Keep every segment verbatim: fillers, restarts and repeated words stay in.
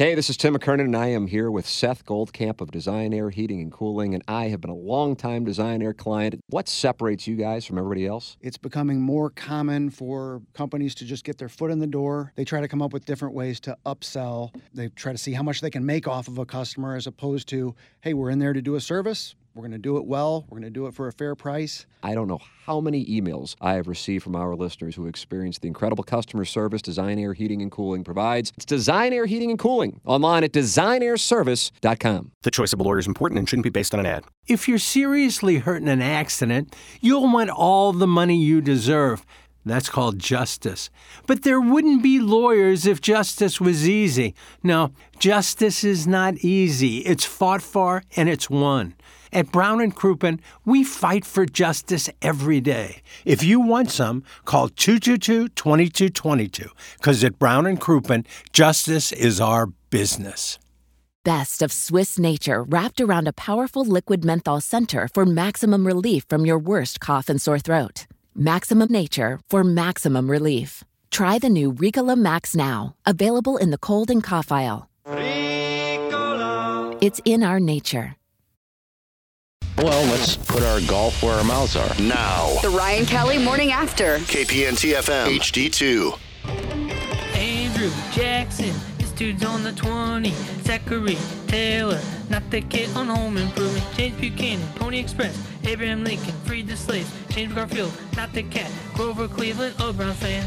Hey, this is Tim McKernan, and I am here with Seth Goldcamp of Design Air Heating and Cooling, and I have been a long-time Design Air client. What separates you guys from everybody else? It's becoming more common for companies to just get their foot in the door. They try to come up with different ways to upsell. They try to see how much they can make off of a customer as opposed to, hey, we're in there to do a service. We're going to do it well. We're going to do it for a fair price. I don't know how many emails I have received from our listeners who experience the incredible customer service Design Air Heating and Cooling provides. It's Design Air Heating and Cooling, online at design air service dot com. The choice of a lawyer is important and shouldn't be based on an ad. If you're seriously hurt in an accident, you'll want all the money you deserve. That's called justice. But there wouldn't be lawyers if justice was easy. No, justice is not easy. It's fought for and it's won. At Brown and Crouppen, we fight for justice every day. If you want some, call two two two, two two two two, because at Brown and Crouppen, justice is our business. Best of Swiss Nature wrapped around a powerful liquid menthol center for maximum relief from your worst cough and sore throat. Maximum Nature for maximum relief. Try the new Ricola Max now, available in the cold and cough aisle. Ricola. It's in our nature. Well, let's put our golf where our mouths are. Now. The Ryan Kelly Morning After. K P N T F M H D two. Andrew Jackson, this dude's on the twenty. Zachary Taylor, not the kid on Home Improvement. James Buchanan, Pony Express. Abraham Lincoln, freed the slaves. James Garfield, not the cat. Grover Cleveland, a Brown fan.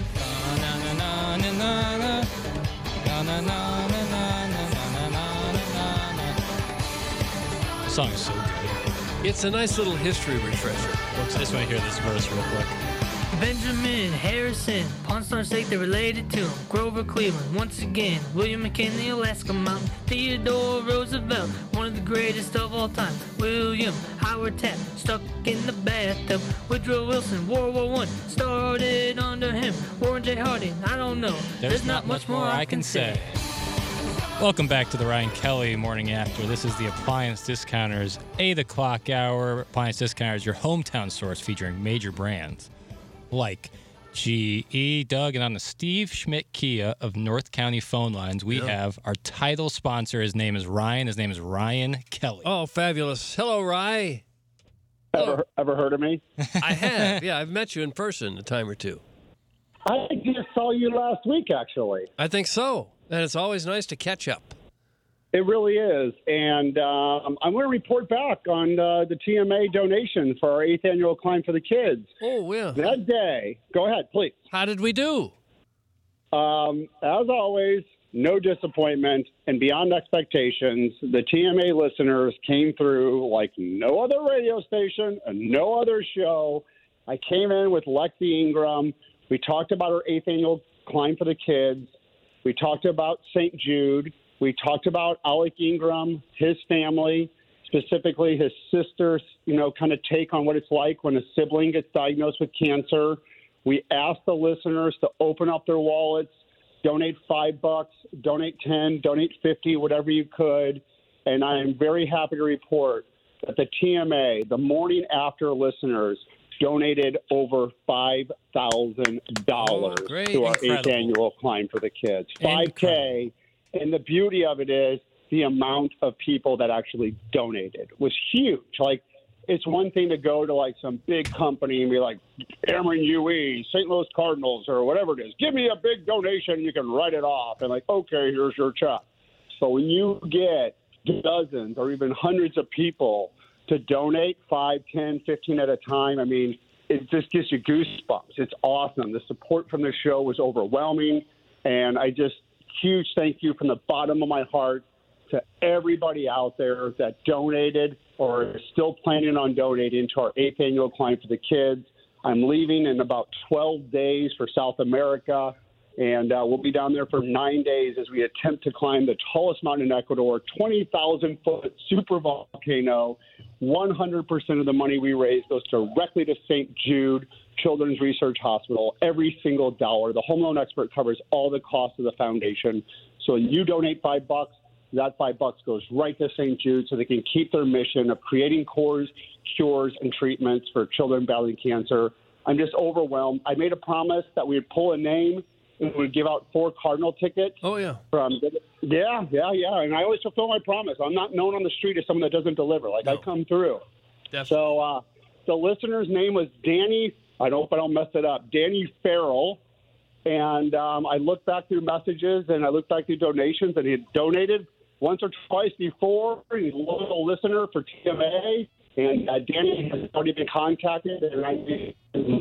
The song is so good. It's a nice little history refresher. Folks, I just want to hear this verse real quick. Benjamin Harrison, Pawn Star State, they're related to him. Grover Cleveland, once again. William McKinley, Alaska Mountain. Theodore Roosevelt, one of the greatest of all time. William Howard Taft, stuck in the bathtub. Woodrow Wilson, World War One, started under him. Warren J. Harding, I don't know. There's, There's not, not much more I can say. say. Welcome back to the Ryan Kelly Morning After. This is the Appliance Discounters eight o'clock hour. Appliance Discounters, your hometown source featuring major brands like G E. Doug, and on the Steve Schmidt Kia of North County phone lines, we yeah. have our title sponsor. His name is Ryan. His name is Ryan Kelly. Oh, fabulous. Hello, Ryan. Ever, ever heard of me? I have. Yeah, I've met you in person a time or two. I just saw you last week, actually. I think so. And it's always nice to catch up. It really is. And um, I'm going to report back on uh, the T M A donation for our eighth annual Climb for the Kids. Oh, yeah. That day. Go ahead, please. How did we do? Um, as always, no disappointment and beyond expectations. The T M A listeners came through like no other radio station and no other show. I came in with Lexi Ingram. We talked about our eighth annual Climb for the Kids. We talked about Saint Jude. We talked about Alec Ingram, his family, specifically his sister's, you know, kind of take on what it's like when a sibling gets diagnosed with cancer. We asked the listeners to open up their wallets, donate five bucks, donate ten, donate fifty, whatever you could. And I am very happy to report that the T M A, the morning after listeners, donated over five thousand dollars oh, great. to our Incredible. eighth annual Climb for the Kids. five K. And the beauty of it is the amount of people that actually donated was huge. Like, it's one thing to go to, like, some big company and be like, Ameren U E, Saint Louis Cardinals, or whatever it is. Give me a big donation and you can write it off. And, like, okay, here's your check. So when you get dozens or even hundreds of people to donate five, ten, fifteen at a time, I mean, it just gives you goosebumps. It's awesome. The support from the show was overwhelming. And I just, huge thank you from the bottom of my heart to everybody out there that donated or is still planning on donating to our eighth annual Climb for the Kids. I'm leaving in about twelve days for South America, and uh, we'll be down there for nine days as we attempt to climb the tallest mountain in Ecuador, twenty thousand foot super volcano. one hundred percent of the money we raise goes directly to Saint Jude Children's Research Hospital, every single dollar. The home loan expert covers all the costs of the foundation. So when you donate five bucks, that five bucks goes right to Saint Jude so they can keep their mission of creating cures, cures, and treatments for children battling cancer. I'm just overwhelmed. I made a promise that we would pull a name and we would give out four Cardinal tickets. Oh, yeah. From Yeah, yeah, yeah. And I always fulfill my promise. I'm not known on the street as someone that doesn't deliver. Like, no. I come through. Definitely. So uh, the listener's name was Danny. I hope I don't mess it up. Danny Farrell. And um, I looked back through messages, and I looked back through donations, and he had donated once or twice before. He's a loyal listener for T M A. And uh, Danny has already been contacted, and I think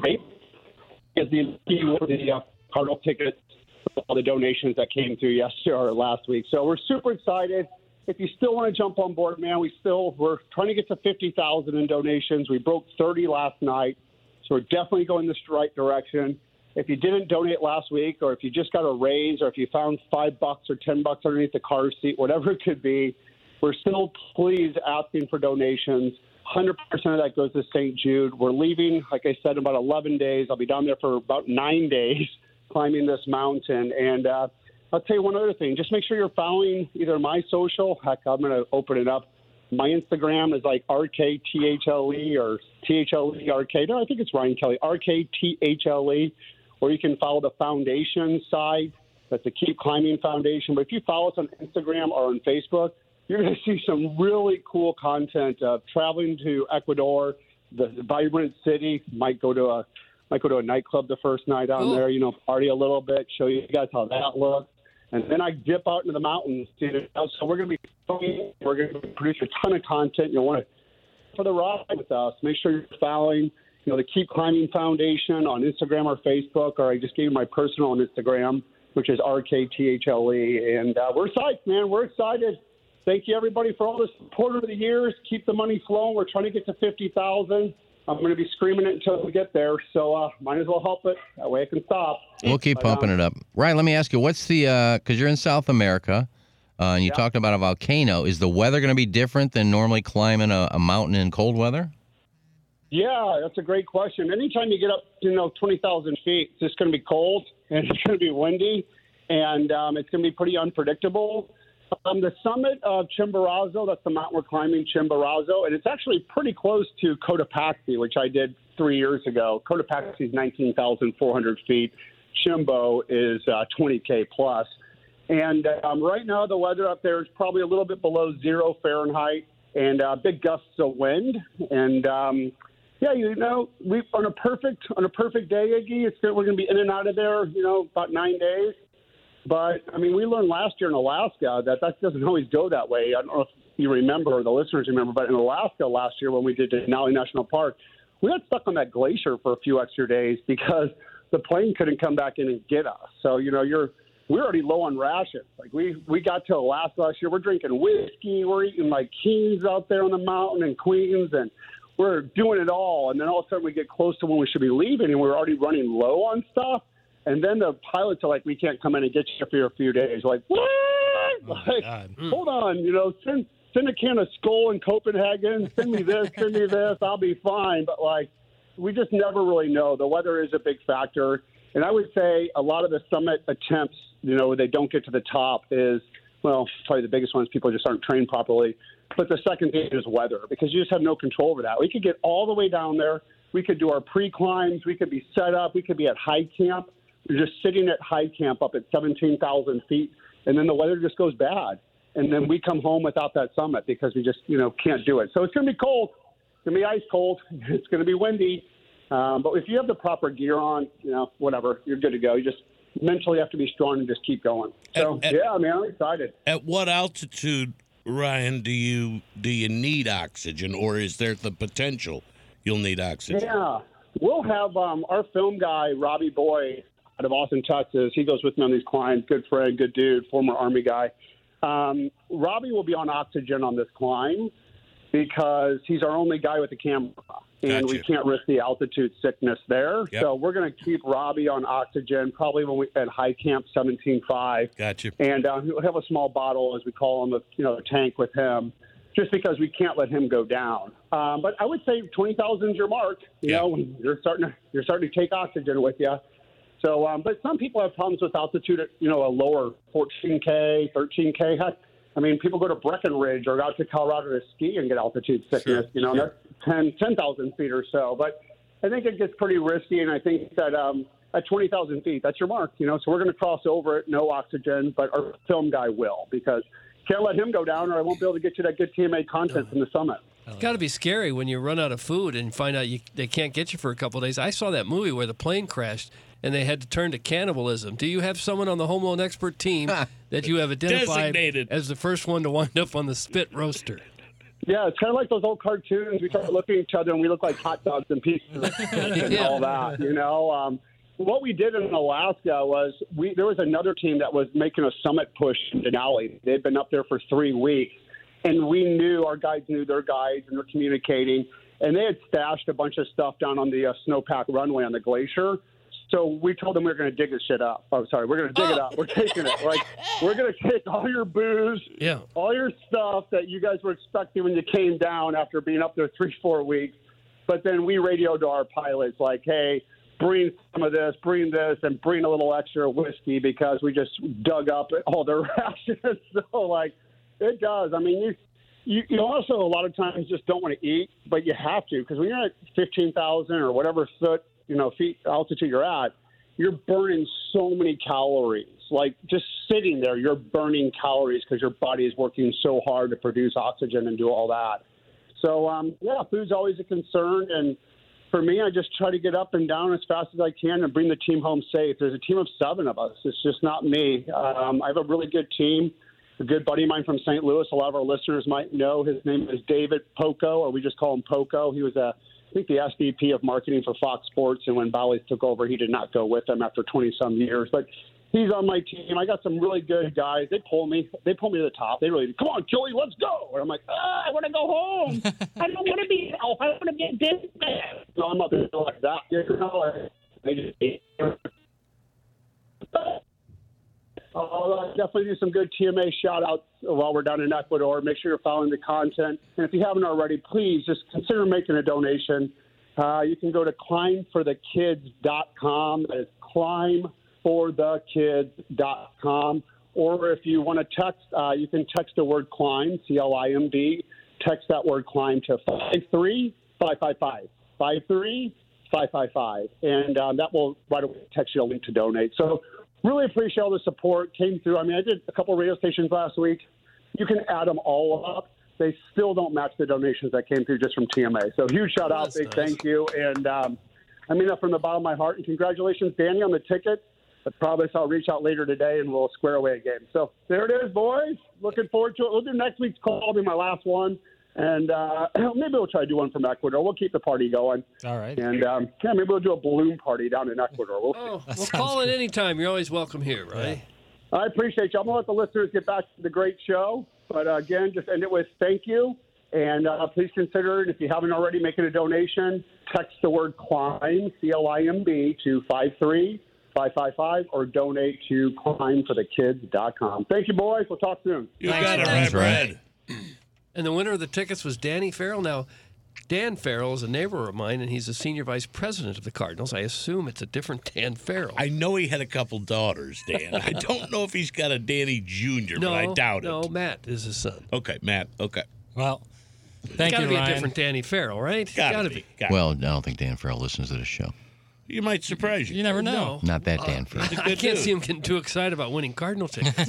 is the the uh, Cardinal tickets for all the donations that came through yesterday or last week. So we're super excited. If you still want to jump on board, man, we still we're trying to get to fifty thousand in donations. We broke thirty last night, so we're definitely going the right direction. If you didn't donate last week, or if you just got a raise, or if you found five bucks or ten bucks underneath the car seat, whatever it could be, we're still please asking for donations. one hundred percent of that goes to Saint Jude. We're leaving, like I said, in about eleven days. I'll be down there for about nine days climbing this mountain. And uh, I'll tell you one other thing. Just make sure you're following either my social. Heck, I'm going to open it up. My Instagram is like R K T H L E or T H L E R K. No, I think it's Ryan Kelly. R K T H L E. Or you can follow the foundation side. That's the Keep Climbing Foundation. But if you follow us on Instagram or on Facebook, you're going to see some really cool content of traveling to Ecuador, the vibrant city. Might go to a might go to a nightclub the first night down Ooh. there. You know, party a little bit, show you guys how that looks, and then I dip out into the mountains. So we're going to be filming. We're going to produce a ton of content. You'll want to for the ride with us. Make sure you're following, you know, the Keep Climbing Foundation on Instagram or Facebook, or I just gave you my personal on Instagram, which is R K T H L E, and uh, we're psyched, man. We're excited. Thank you, everybody, for all the support over the years. Keep the money flowing. We're trying to get to fifty thousand. I'm going to be screaming it until we get there, so uh, might as well help it. That way I can stop. We'll keep but, pumping um, it up. Ryan, let me ask you, what's the, because uh, you're in South America, uh, and you yeah. talked about a volcano. Is the weather going to be different than normally climbing a, a mountain in cold weather? Yeah, that's a great question. Anytime you get up, you know, twenty thousand feet, it's just going to be cold, and it's going to be windy, and um, it's going to be pretty unpredictable. Um, the summit of Chimborazo, that's the mountain we're climbing, Chimborazo, and it's actually pretty close to Cotopaxi, which I did three years ago. Cotopaxi is nineteen thousand four hundred feet. Chimbo is uh, twenty K plus. And um, right now the weather up there is probably a little bit below zero Fahrenheit and uh, big gusts of wind. And, um, yeah, you know, we on a perfect on a perfect day, Iggy, it's we're going to be in and out of there, you know, about nine days. But, I mean, we learned last year in Alaska that that doesn't always go that way. I don't know if you remember or the listeners remember, but in Alaska last year when we did Denali National Park, we got stuck on that glacier for a few extra days because the plane couldn't come back in and get us. So, you know, you're we're already low on rations. Like, we, we got to Alaska last year. We're drinking whiskey. We're eating, like, Keens out there on the mountain and Queens, and we're doing it all. And then all of a sudden we get close to when we should be leaving, and we're already running low on stuff. And then the pilots are like, we can't come in and get you for a few days. We're like, what? Oh like, mm. hold on, you know, send send a can of Skull in Copenhagen. Send me this, send me this. I'll be fine. But, like, we just never really know. The weather is a big factor. And I would say a lot of the summit attempts, you know, they don't get to the top is, well, probably the biggest one is people just aren't trained properly. But the second thing is weather, because you just have no control over that. We could get all the way down there. We could do our pre-climbs. We could be set up. We could be at high camp. You're just sitting at high camp up at seventeen thousand feet, and then the weather just goes bad. And then we come home without that summit because we just, you know, can't do it. So it's going to be cold. It's going to be ice cold. It's going to be windy. Um, but if you have the proper gear on, you know, whatever, you're good to go. You just mentally have to be strong and just keep going. So, at, yeah, man, I'm excited. At what altitude, Ryan, do you do you need oxygen, or is there the potential you'll need oxygen? Yeah. We'll have um, our film guy, Robbie Boy, out of Austin, Texas. He goes with me on these climbs. Good friend, good dude, former Army guy. Um, Robbie will be on oxygen on this climb because he's our only guy with a camera, and Gotcha. we can't risk the altitude sickness there. Yep. So we're going to keep Robbie on oxygen probably when we at high camp seventeen five. Gotcha. And uh, he'll have a small bottle, as we call him, a, you know, a tank with him, just because we can't let him go down. Um, but I would say twenty thousand is your mark. You Yeah. know, when you're starting to you're starting to take oxygen with you. So, um, but some people have problems with altitude at, you know, a lower fourteen K, thirteen K. Heck, I mean, people go to Breckenridge or out to Colorado to ski and get altitude sickness, Sure, you know, sure. that's ten thousand feet or so. But I think it gets pretty risky, and I think that um, at twenty thousand feet. That's your mark, you know. So we're going to cross over it, no oxygen, but our film guy will, because can't let him go down, or I won't be able to get you that good T M A content from the summit. It's got to be scary when you run out of food and find out you, they can't get you for a couple of days. I saw that movie where the plane crashed and they had to turn to cannibalism. Do you have someone on the Home Alone expert team that you have identified Designated. as the first one to wind up on the spit roaster? Yeah, it's kind of like those old cartoons. We start looking at each other and we look like hot dogs and pieces and Yeah. all that, you know. Um, what we did in Alaska was we there was another team that was making a summit push in Denali. They'd been up there for three weeks, and we knew our guides knew their guides, and they're communicating. And they had stashed a bunch of stuff down on the uh, snowpack runway on the glacier. So we told them we were going to dig this shit up. Oh, sorry, we're going to dig Oh. it up. We're taking it. Like, we're going to take all your booze, Yeah. all your stuff that you guys were expecting when you came down after being up there three, four weeks. But then we radioed to our pilots like, hey, bring some of this, bring this, and bring a little extra whiskey, because we just dug up all their rations. So, like, it does. I mean, you, you, you also a lot of times just don't want to eat, but you have to, because when you're at fifteen thousand or whatever foot, you know, feet altitude you're at, you're burning so many calories. Like, just sitting there, you're burning calories because your body is working so hard to produce oxygen and do all that. So, um, yeah, food's always a concern. And for me, I just try to get up and down as fast as I can and bring the team home safe. There's a team of seven of us. It's just not me. Um, I have a really good team. A good buddy of mine from Saint Louis, a lot of our listeners might know. His name is David Poco, or we just call him Poco. He was, a, I think, the S V P of marketing for Fox Sports, and when Bally's took over, he did not go with them after twenty-some years. But he's on my team. I got some really good guys. They pull me. They pull me to the top. They really, come on, Joey, let's go. And I'm like, ah, I want to go home. I don't want to be elf. I want to be a Disney man. So I'm up there like that. You know, they just I'll definitely do some good T M A shout-outs while we're down in Ecuador. Make sure you're following the content. And if you haven't already, please just consider making a donation. Uh, you can go to climb for the kids dot com. That is climb for the kids dot com. Or if you want to text, uh, you can text the word climb, C L I M B. Text that word climb to five three five five five. five three five five five. And um, that will right away text you a link to donate. So really appreciate all the support came through. I mean, I did a couple of radio stations last week. You can add them all up. They still don't match the donations that came through just from T M A. So huge shout out, That's big nice. thank you. And um, I mean that from the bottom of my heart. And congratulations, Danny, on the ticket. I promise I'll reach out later today and we'll square away a game. So there it is, boys. Looking forward to it. We'll do next week's call. It'll be my last one. And uh, maybe we'll try to do one from Ecuador. We'll keep the party going. All right. And um, yeah, maybe we'll do a balloon party down in Ecuador. We'll Oh, we'll call it anytime. You're always welcome here, right? I appreciate you. I'm going to let the listeners get back to the great show. But uh, again, just end it with thank you. And uh, please consider it, if you haven't already, making a donation. Text the word climb, C L I M B, to five three five five five or donate to climb for the kids dot com. Thank you, boys. We'll talk soon. You got it right, Brad. And the winner of the tickets was Danny Farrell. Now, Dan Farrell is a neighbor of mine, and he's the senior vice president of the Cardinals. I assume it's a different Dan Farrell. I know he had a couple daughters, Dan. I don't know if he's got a Danny Junior, no, but I doubt no, it. Matt is his son. Okay, Matt. Okay. Well, thank Gotta you, be Ryan. a different Danny Farrell, right? Gotta, be. Gotta Well, I don't think Dan Farrell listens to this show. You might surprise you. You never know. Not that Dan Farrell. He's a I good can't dude. see him getting too excited about winning Cardinal tickets.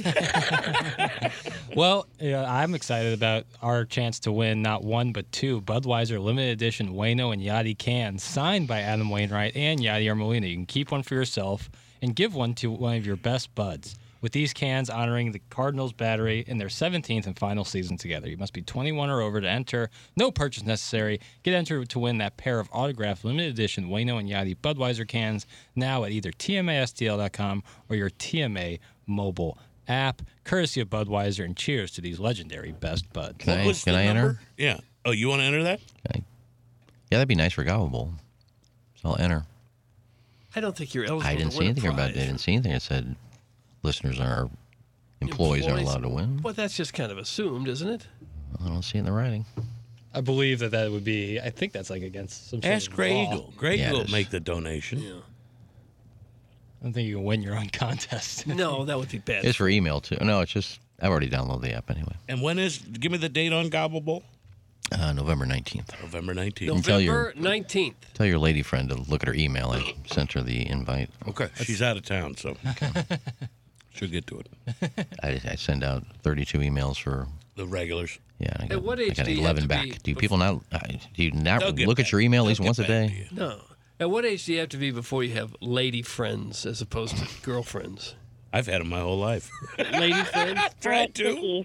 Well, yeah, I'm excited about our chance to win not one but two Budweiser limited edition Ueno and Yachty cans signed by Adam Wainwright and Yachty Armolina. You can keep one for yourself and give one to one of your best buds. With these cans honoring the Cardinals Battery in their seventeenth and final season together. You must be twenty-one or over to enter. No purchase necessary. Get entered to win that pair of autographed limited edition Ueno and Yachty Budweiser cans now at either T M A S T L dot com or your T M A mobile app. Courtesy of Budweiser, and cheers to these legendary best buds. Can What I, was can the I enter? number? Yeah. Oh, you want to enter that? Yeah, that'd be nice for Gobble Bowl. So I'll enter. I don't think you're eligible I didn't to see win a anything about it. prize. I didn't see anything that said listeners are employees aren't allowed to win. Well, that's just kind of assumed, isn't it? I don't see it in the writing. I believe that that would be, I think that's like against some sort Ask of Grey law. Eagle. Grey Yeah, it Eagle will is. make the donation. Yeah. I don't think you can win your own contest. No, that would be bad. It's for email too. No, it's just I've already downloaded the app anyway. And when is? Give me the date on Gobble Bowl. Uh, November nineteenth. November nineteenth. And tell your- November nineteenth. Tell your lady friend to look at her email. I sent her the invite. Okay. She's out of town, so she'll get to it. I, I send out thirty-two emails for The regulars. Yeah, I got, At what age I got do you have eleven to back. be Do people not? Uh, do you not They'll get look back. at your email at least They'll once get a back day? to you. No. At what age do you have to be before you have lady friends as opposed to girlfriends? I've had them my whole life. Lady friends? Tried to.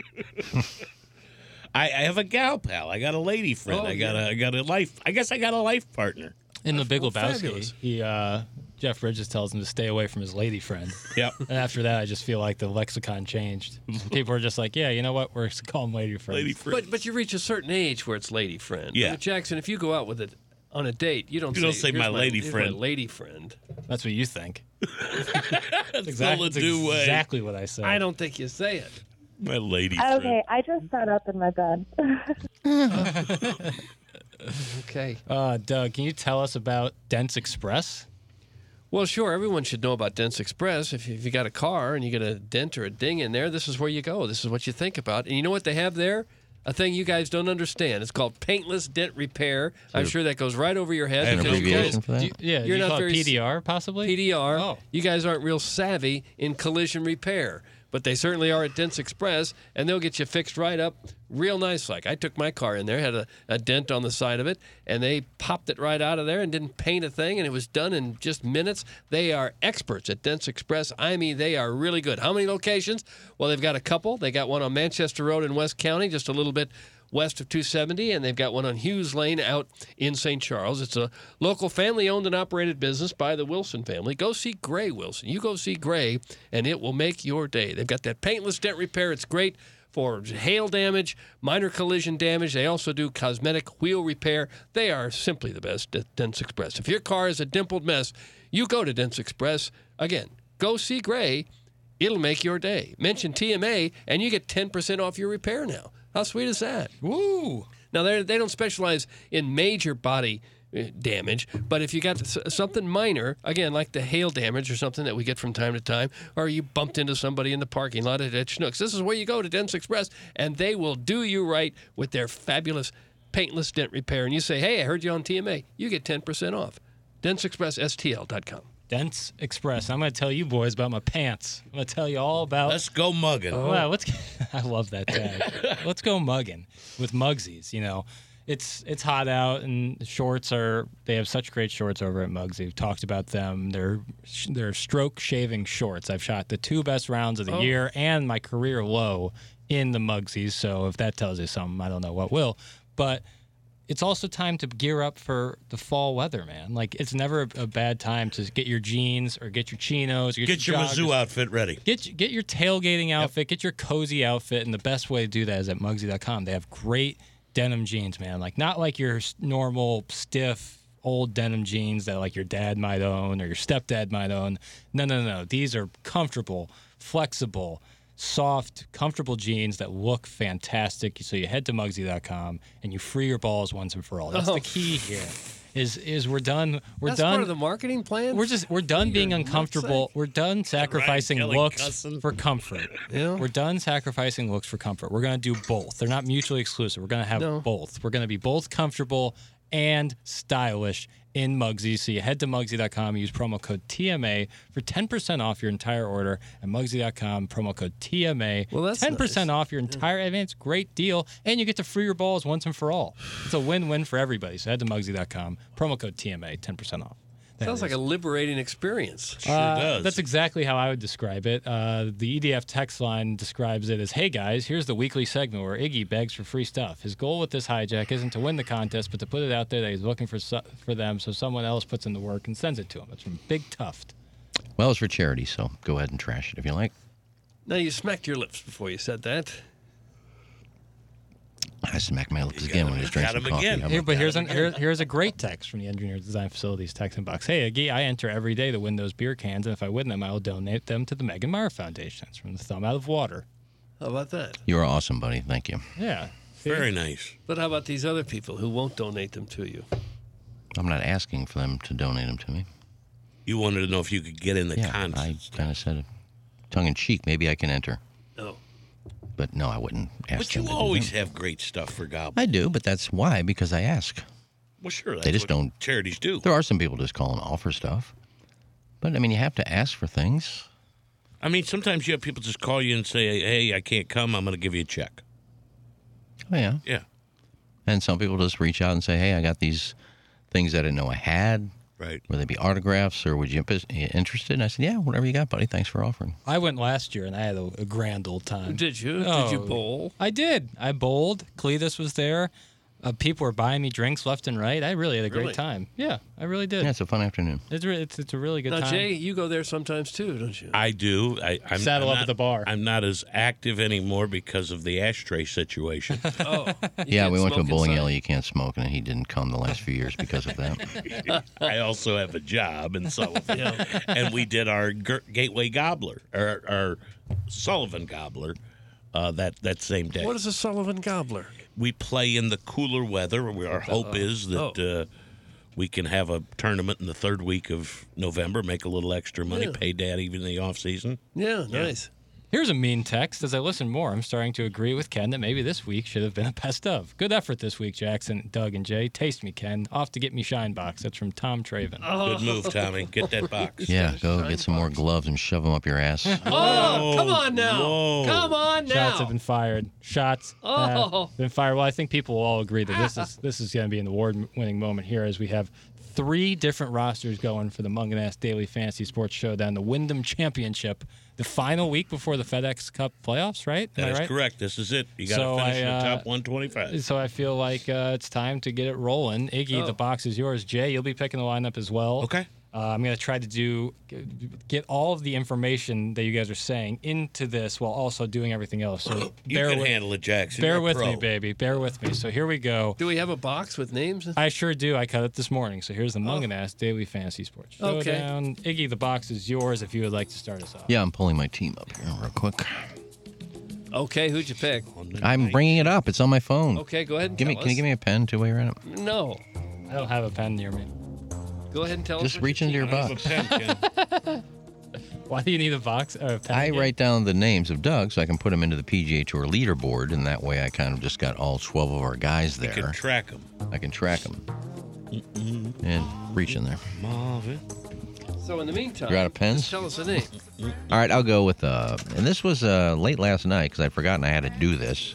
I, I have a gal pal. I got a lady friend. Oh, I got yeah. a I got a life. I guess I got a life partner. In The Big well, Lebowski, fabulous. he uh, Jeff Bridges tells him to stay away from his lady friend. Yep. And after that, I just feel like the lexicon changed. People are just like, yeah, you know what? We're going to call them lady friends. Lady friend. But but you reach a certain age where it's lady friend. Yeah. But Jackson, if you go out with it on a date, you don't You say, don't say "Here's my lady here's friend." My lady friend. That's what you think. That's Exactly, the do way. exactly what I said. I don't think you say it. My lady Okay, friend. I just sat up in my bed. Okay. Uh, Doug, can you tell us about Dents Express? Well, sure. Everyone should know about Dents Express. If you, if you got a car and you get a dent or a ding in there, this is where you go. This is what you think about. And you know what they have there? A thing you guys don't understand. It's called paintless dent repair. I'm sure that goes right over your head. An because you abbreviation guys- for that? Do you- yeah, You're you not call it very P D R, possibly? P D R. Oh. You guys aren't real savvy in collision repair, but they certainly are at Dents Express, and they'll get you fixed right up real nice. Like I took my car in there, had a, a dent on the side of it, and they popped it right out of there and didn't paint a thing, and it was done in just minutes. They are experts at Dents Express. I mean, they are really good. How many locations? Well, they've got a couple. They got one on Manchester Road in West County, just a little bit west of two seventy, and they've got one on Hughes Lane out in Saint Charles. It's a local family-owned and operated business by the Wilson family. Go see Gray Wilson. You go see Gray, and it will make your day. They've got that paintless dent repair. It's great for hail damage, minor collision damage. They also do cosmetic wheel repair. They are simply the best at Dents Express. If your car is a dimpled mess, you go to Dents Express. Again, go see Gray. It'll make your day. Mention T M A, and you get ten percent off your repair now. How sweet is that? Woo! Now, they they don't specialize in major body uh, damage, but if you got s- something minor, again, like the hail damage or something that we get from time to time, or you bumped into somebody in the parking lot at, at Schnucks, this is where you go to Dents Express, and they will do you right with their fabulous paintless dent repair. And you say, hey, I heard you on T M A. You get ten percent off. Dents Express S T L dot com. Dents Express. I'm going to tell you boys about my pants. I'm going to tell you all about. Let's go mugging. Oh. Wow, let's. I love that tag. Let's go mugging with Mugsies. You know, it's it's hot out and shorts are. They have such great shorts over at Mugsy. We've talked about them. They're they're stroke shaving shorts. I've shot the two best rounds of the Oh. year and my career low in the Mugsies. So if that tells you something, I don't know what will. But it's also time to gear up for the fall weather, man. Like, it's never a, a bad time to get your jeans or get your chinos. Or get, Get your joggers. Mizzou outfit ready. Get get your tailgating outfit, get your cozy outfit, and the best way to do that is at Mugsy dot com. They have great denim jeans, man. Like, not like your s- normal stiff old denim jeans that like your dad might own or your stepdad might own. No, no, no. These are comfortable, flexible, soft, comfortable jeans that look fantastic. So you head to Mugsy dot com and you free your balls once and for all. That's Oh. the key here. Is is we're done. We're That's done. part of the marketing plan? We're just we're done being You're nuts, uncomfortable. We're done sacrificing Kelly looks cussing. for comfort. Yeah. We're done sacrificing looks for comfort. We're gonna do both. They're not mutually exclusive. We're gonna have No. both. We're gonna be both comfortable and stylish in Mugsy. So you head to Mugsy dot com, use promo code T M A for ten percent off your entire order at Mugsy dot com, promo code T M A. Well, that's ten percent nice. off your entire advance. Great deal. And you get to free your balls once and for all. It's a win-win for everybody. So head to Mugsy dot com, promo code T M A, ten percent off. That Sounds like is- a liberating experience. Sure uh, does. That's exactly how I would describe it. Uh, the E D F text line describes it as, hey guys, here's the weekly segment where Iggy begs for free stuff. His goal with this hijack isn't to win the contest, but to put it out there that he's looking for su- for them so someone else puts in the work and sends it to him. It's from Big Tuft. Well, it's for charity, so go ahead and trash it if you like. Now, you smacked your lips before you said that. I smacked my lips You again got when I him- was drinking got some him coffee. again. How Here, about but here's that an, here, here's a great text from the Engineering Design Facilities text inbox. Hey, Iggy, I enter every day to win those beer cans, and if I win them, I will donate them to the Megan Meyer Foundation. It's from the Thumb Out of Water. How about that? You are awesome, buddy. Thank you. Yeah. Very nice. But how about these other people who won't donate them to you? I'm not asking for them to donate them to me. You wanted to know if you could get in the Yeah, contest. I kind of said it tongue in cheek. Maybe I can enter. No. but no, I wouldn't ask But them you to do always that. have great stuff for goblins. I do, but that's why, because I ask. Well, sure. That's They just what don't. charities do. There are some people just call and offer stuff. But, I mean, you have to ask for things. I mean, sometimes you have people just call you and say, hey, I can't come. I'm going to give you a check. Oh, yeah. Yeah. And some people just reach out and say, hey, I got these things that I didn't know I had. Right. Would they be autographs or would you be interested? And I said, yeah, whatever you got, buddy. Thanks for offering. I went last year and I had a, a grand old time. Did you? Oh, Did you bowl? I did. I bowled. Cletus was there. Uh, people were buying me drinks left and right. I really had a great Really? time. Yeah, I really did. Yeah, it's a fun afternoon. It's re- it's, it's a really good Now, time. Jay, you go there sometimes too, don't you? I do. I, I'm, Saddle I'm up not, at the bar. I'm not as active anymore because of the ashtray situation. Oh, you Yeah, can't we went to a smoke bowling inside? alley. You can't smoke, and he didn't come the last few years because of that. I also have a job in Sullivan. Yeah. And we did our G- Gateway Gobbler, or our Sullivan Gobbler, uh, that, that same day. What is a Sullivan Gobbler? We play in the cooler weather. Our hope is that Oh. uh, we can have a tournament in the third week of November, make a little extra money, Yeah. pay Dad even in the off season. Yeah, nice. Here's a mean text. As I listen more, I'm starting to agree with Ken that maybe this week should have been a best of. Good effort this week, Jackson, Doug, and Jay. Taste me, Ken. Off to get me shine box. That's from Tom Traven. Good move, Tommy. Get that box. Yeah, go get some more gloves and shove them up your ass. Oh, come on now. Whoa. Come on now. Shots have been fired. Shots Oh. have been fired. Well, I think people will all agree that this is this is going to be an award-winning moment here as we have three different rosters going for the Munganass Daily Fantasy Sports Showdown, the Wyndham Championship, the final week before the FedEx Cup playoffs, right? Am That I is right? correct. This is it. You got to So finish I, in the uh, top one twenty-five. So I feel like uh, it's time to get it rolling. Iggy, Oh. the box is yours. Jay, you'll be picking the lineup as well. Okay. Uh, I'm going to try to do get all of the information that you guys are saying into this while also doing everything else. So You bear can with, handle it, Jackson. bear You're a with pro. me, baby. Bear with me. So here we go. Do we have a box with names? I sure do. I cut it this morning. So here's the Munganass Daily Fantasy Sports Okay. Showdown. Iggy, the box is yours if you would like to start us off. Yeah, I'm pulling my team up here real quick. Okay, who'd you pick? I'm bringing it up. It's on my phone. Okay, go ahead and Give me. tell Can you us. give me a pen too while you're at it? No. I don't have a pen near me. Go ahead and tell Just us. reach into your I have a box. pen, Ken. Why do you need a box or a pen? I again? write down the names of Doug so I can put them into the P G A Tour leaderboard, and that way I kind of just got all twelve of our guys You there. can track them. I can track them. And reach in there. Marvin. So in the meantime, You're out of pens? just tell us a name. All right, I'll go with, uh, and this was uh, late last night because I'd forgotten I had to do this.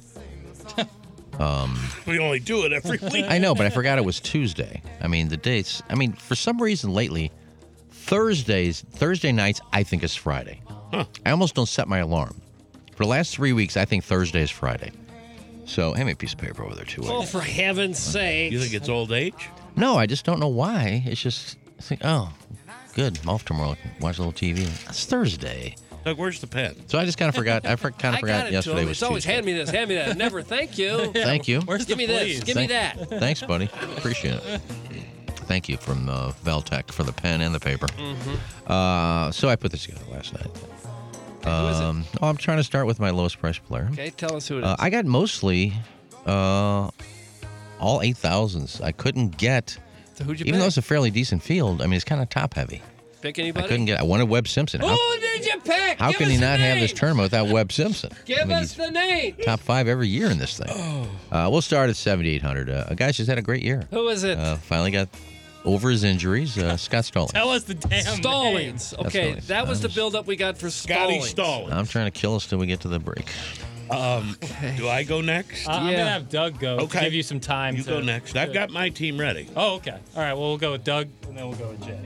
Um, We only do it every week. I know, but I forgot it was Tuesday. I mean, the dates, I mean, for some reason lately, Thursdays, Thursday nights, I think is Friday. Huh. I almost don't set my alarm. For the last three weeks, I think Thursday is Friday. So, hand me a piece of paper over there, too. Oh, for heaven's sake. You think it's old age? No, I just don't know why. It's just, I think, oh, good. I'm off tomorrow. Watch a little T V. It's Thursday. Doug, where's the pen? So I just kind of forgot. I for, kind I of got forgot it to yesterday him. was It's always Tuesday. hand me this, hand me that. Never thank you. Thank you. Where's Give the me this. please? Give me Thank- that. Thanks, buddy. Appreciate it. Thank you from uh, Valtech for the pen and the paper. Mm-hmm. Uh, so I put this together last night. Um, oh, I'm trying to start with my lowest price player. Okay, tell us who it is. Uh, I got mostly uh, all eight thousands. I couldn't get, So who'd you even pick? though it's a fairly decent field, I mean, it's kind of top heavy. Pick I anybody? couldn't get, I wanted Webb Simpson. How, Who did you pick? how Give can us he the not have this name. tournament without Webb Simpson? Give I mean, us he's the name. top five every year in this thing. Uh, we'll start at seventy-eight hundred. Uh, guys just had a great year. Who is it? Uh, finally got over his injuries. Uh, Scott Stallings. Tell us the damn Stallings. name. Okay, Stallings. that was the Um, build-up we got for Scotty Stallings. Stallings. I'm trying to kill us till we get to the break. Um, do I go next? Uh, I'm Yeah. gonna have Doug go. Okay. To give you some time. You to, go next. I've got my team ready. Oh, okay. All right. Well, we'll go with Doug, and then we'll go with Jay.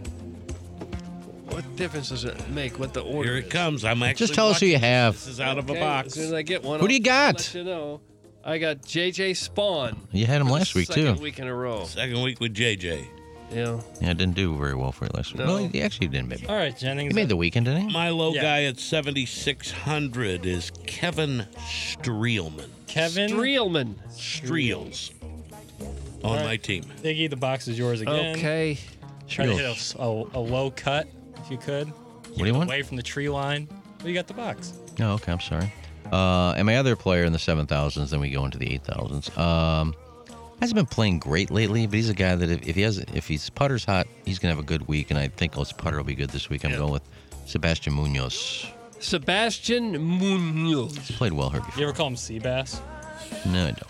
What difference does it make what the order Here it is? comes. I'm actually Just tell us who you watching have. This is out of Okay, a box. As soon as I get one, Who do you I'll got? Let you know. I got J J Spawn. You had him for the last week, too. Second week in a row. Second week with J J. Yeah. Yeah, it didn't do very well for you last week. No. Well, he actually didn't, maybe. All right, Jennings. He made the weekend, didn't he? My low Yeah. guy at seventy-six hundred is Kevin Streelman. Kevin. Streelman. Streels on right. my team. Iggy, the box is yours again. Okay. Try to hit Streels. a, a, a low cut if you could. What do you want? Away from the tree line. Well, you got the box. Oh, okay. I'm sorry. Uh, and my other player in the seven thousands, then we go into the eight thousands. Um, hasn't been playing great lately, but he's a guy that if, if he has, if his putter's hot, he's gonna have a good week. And I think his putter will be good this week. I'm Yeah. going with Sebastian Munoz. Sebastian Munoz. He's played well here before. You ever call him Seabass? No, I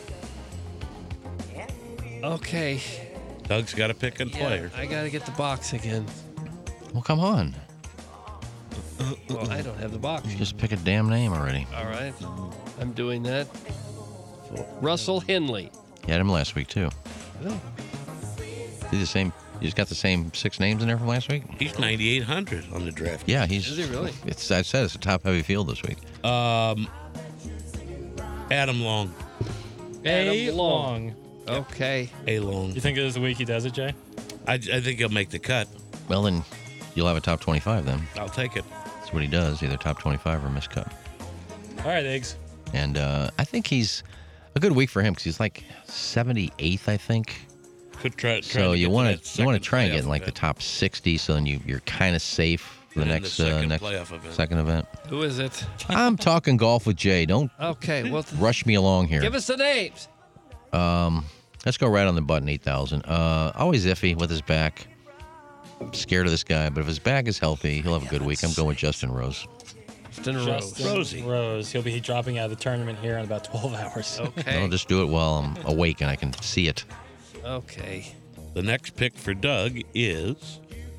don't. Okay. Doug's got to pick a Yeah, player. I got to get the box again. Well, come on. Well, I don't have the box. Just pick a damn name already. All right. I'm doing that. Russell Henley. You had him last week, too. Oh. He's the same. You just got the same six names in there from last week? He's ninety-eight hundred on the draft. Yeah, he's. Is he really? It's, I said it's a top heavy field this week. Um, Adam Long. A Adam Long. Okay. A Long. You think it is the week he does it, Jay? I, I think he'll make the cut. Well, then you'll have a top twenty-five then. I'll take it. That's what he does, either top twenty-five or miscut. All right, Eggs. And uh, I think he's a good week for him because he's like seventy-eighth, I think. Could try. try So to you want to you want to try and get in like the top sixty, so then you you're kind of safe for the And then next the uh, second next playoff event. second event. Who is it? I'm talking golf with Jay. Don't Okay. Well, rush me along here. give us the names. Um, let's go right on the button. Eight thousand. Uh, always iffy with his back. I'm scared of this guy, but if his back is healthy, he'll have a good week. I'm going with Justin Rose. Justin Rose. Justin Rosie. Rose. He'll be dropping out of the tournament here in about twelve hours. Okay. I'll just do it while I'm awake and I can see it. Okay. The next pick for Doug is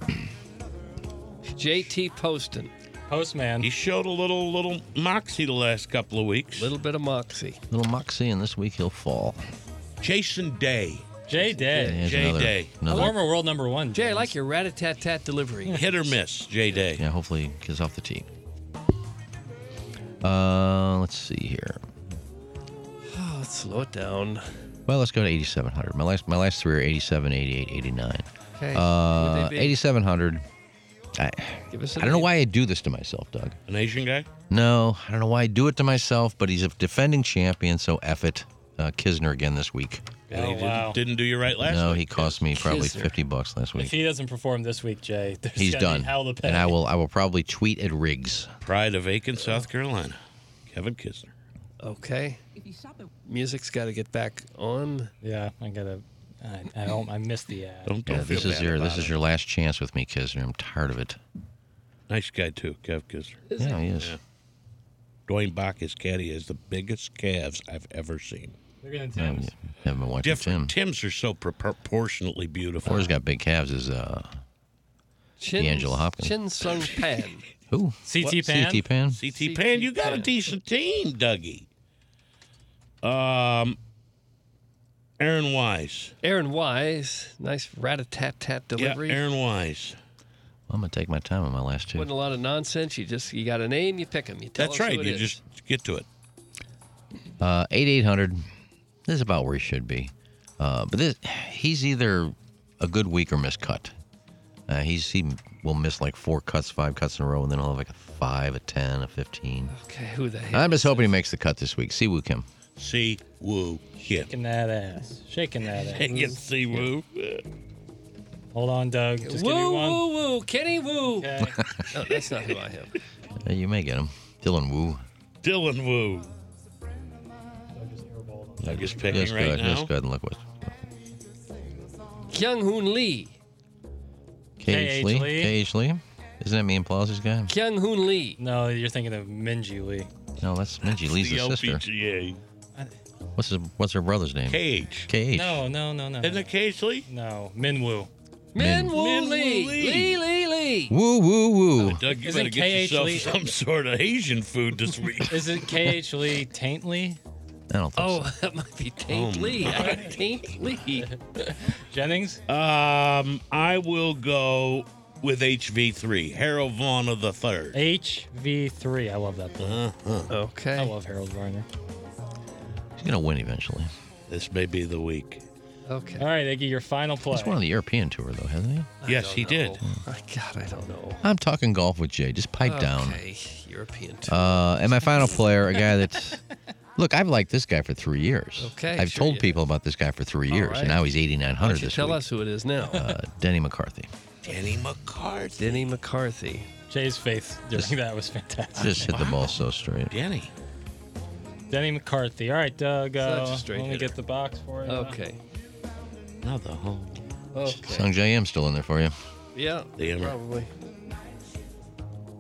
J T Poston. Postman. he showed a little little moxie the last couple of weeks. Little bit of moxie. Little Moxie, and this week he'll fall. Jason Day. Jay Day. There's Jay another, Day. Another, Former world number one. Jay, I James. like your rat-a-tat-tat delivery. Hit or miss, Jay Day. yeah, hopefully gets off the tee. Uh, let's see here. Oh, let's slow it down. Well, let's go to eighty-seven hundred. My last my last three are eighty-seven, eighty-eight, eighty-nine. Okay. Uh, Would they be? eighty-seven hundred. I, Give us a I don't know name. why I do this to myself, Doug. An Asian guy? No, I don't know why I do it to myself, but he's a defending champion, so F it. Uh, Kisner again this week. And Oh, he didn't, wow. didn't do you right last no, week. he cost me probably Kisner. fifty bucks last If week. he doesn't perform this week, Jay, there's He's gonna done, be hell to pay. and I will I will probably tweet at Riggs. Pride of Aiken, South Carolina. Kevin Kisner. Okay. Music's got to get back on. Yeah, I gotta. I, I don't. I missed the ad. Don't, don't Yeah, feel this is bad your about this is it. your last chance with me, Kisner. I'm tired of it. Nice guy, too, Kev Kisner. Yeah, he is. Yeah. Dwayne Bach, his caddy, has the biggest calves I've ever seen. Look at Yeah, Tim's. you haven't been watching Different. Tim. Tims are so pro- proportionately beautiful. Or he's got big calves. Is uh Chin, D'Angelo Hopkins. Chin Sung Pan. who? C T Pan. C T Pan. C T Pan, you got a decent team, Dougie. Um, Aaron Wise. Aaron Wise. Nice rat-a-tat-tat delivery. Yeah, Aaron Wise. I'm gonna take my time on my last two. Wasn't a lot of nonsense. You just you got a name, you pick him. You tell That's us right. Who it You is. just get to it. Uh, eight eight hundred. This is about where he should be. Uh, but this, he's either a good week or miscut. Uh, he's he will miss like four cuts, five cuts in a row, and then he'll have like a five, a ten, a fifteen. Okay, who the hell? I'm just hoping he makes the cut this week. Siwoo Kim. See Woo Kim. Shaking that ass. Shaking that ass. Get See Woo. Hold on, Doug. Just give me Woo, one. woo, woo. Kenny Woo. Okay. No, that's not who I am. Uh, you may get him. Dylan Woo. Dylan Woo. Doug is picking Just go right ahead, now. just go ahead and look what. Kyung Hoon Lee. K H Lee. K H Lee. Isn't that me and Plausi's guy? Kyung Hoon Lee. No, you're thinking of Minji Lee. No, that's Minji Lee's the the sister. L P G What's his What's her brother's name? A. K H. K H. No, no, no, no. Isn't it K H Lee? No, Minwoo. Min Min- Woo Min Woo Lee. Lee. Lee Lee Lee. Woo woo woo. Doug, you Isn't better get K H yourself Lee- some sort of Asian food this week. Is it K H Lee Taint Lee? I don't think Oh, so. that might be Taint Oh, Lee. I got Taint Lee. Jennings? Um, I will go with H V three, Harold Vaughn of the Third. H V three. I love that book. Uh-huh. Okay. I love Harold Varner. He's gonna win eventually. This may be the week. Okay. All right, Iggy, your final play. He's won on the European tour though, hasn't he? Yes, he did. Oh, God, I don't know. I'm talking golf with Jay. Just pipe down. Okay, European tour. Uh, and my final player, a guy that's look, I've liked this guy for three years. Okay, I've sure told you people about this guy for three All years, right. and now he's eighty-nine Why hundred don't you this tell week. us who it is now? Uh, Denny McCarthy. Denny McCarthy. Denny McCarthy. Jay's face during that was fantastic. Just hit the ball so straight. Denny. Denny McCarthy. All right, Doug. Such a Uh, straight let me hitter. get the box for you. Okay. Now the home. Okay. Sung J M still in there for you. Yeah, Damn it. probably.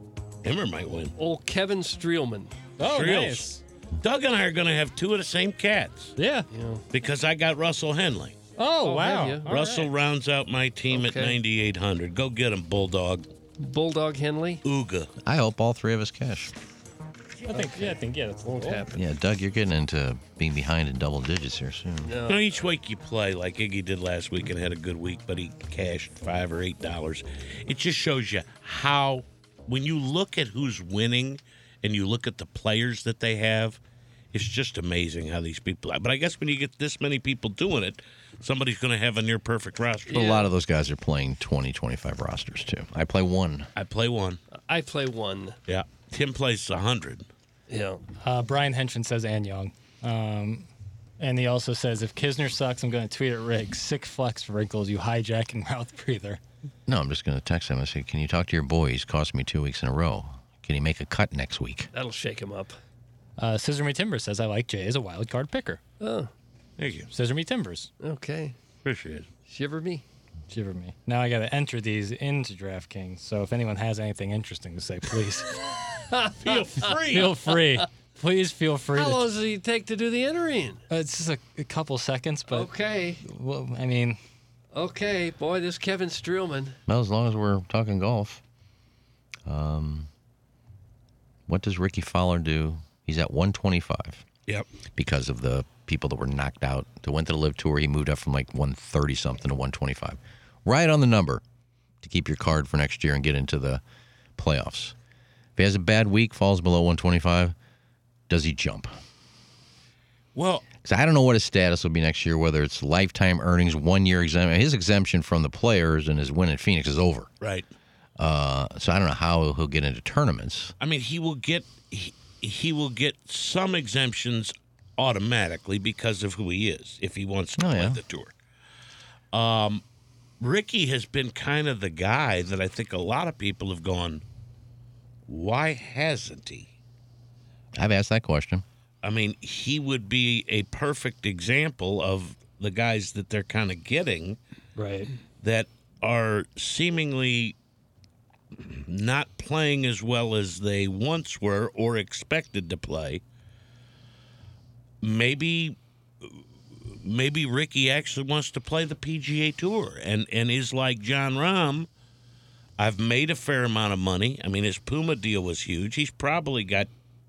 Himmer might win. Old Kevin Streelman. Oh, Streels. nice. Doug and I are going to have two of the same cats. Yeah. Yeah. Because I got Russell Henley. Oh, Oh, wow. have you? All Russell right. rounds out my team Okay. at ninety-eight hundred. Go get him, Bulldog. Bulldog Henley. Ooga. I hope all three of us cash. I think, yeah, I think, yeah, that's Won't cool. happen. Yeah, Doug, you're getting into being behind in double digits here soon. No. You know, each week you play like Iggy did last week and had a good week, but he cashed five or eight dollars. It just shows you how, when you look at who's winning and you look at the players that they have, it's just amazing how these people. But I guess when you get this many people doing it, somebody's going to have a near perfect roster. But a lot of those guys are playing twenty, twenty-five rosters, too. I play one. I play one. I play one. Yeah. Tim plays a hundred. Yeah. Uh, Brian Henson says and Young. Um, and he also says, if Kisner sucks, I'm going to tweet at Riggs. Sick flex wrinkles, you hijacking mouth breather. No, I'm just going to text him and say, can you talk to your boy? He's cost me two weeks in a row. Can he make a cut next week? That'll shake him up. Uh, Scissor Me Timber says, I like Jay as a wild card picker. Oh, Thank you. Scissor Me Timbers. okay. Appreciate it. Shiver me. Shiver me. Now I got to enter these into DraftKings. So if anyone has anything interesting to say, please Feel free. feel free. Please feel free. How to long does it take to do the entering? Uh, it's just a, a couple seconds, but Okay. well, I mean, Okay. Boy, this Kevin Streelman. Well, as long as we're talking golf. Um, what does Ricky Fowler do? He's at one twenty-five. Yep. Because of the people that were knocked out. That went to the Live Tour, he moved up from like one thirty something to one twenty-five. Right on the number to keep your card for next year and get into the playoffs. If he has a bad week, falls below one twenty-five, does he jump? Well, Because I don't know what his status will be next year, whether it's lifetime earnings, one-year exemption. His exemption from the players and his win in Phoenix is over. right. Uh, so I don't know how he'll get into tournaments. I mean, he will get he, he will get some exemptions automatically because of who he is if he wants to Oh, play yeah. the tour. Um, Ricky has been kind of the guy that I think a lot of people have gone, why hasn't he? I've asked that question. I mean, he would be a perfect example of the guys that they're kind of getting right. that are seemingly not playing as well as they once were or expected to play. Maybe maybe Ricky actually wants to play the P G A Tour and, and is like John Rahm. I've made a fair amount of money. I mean, his Puma deal was huge. He's probably got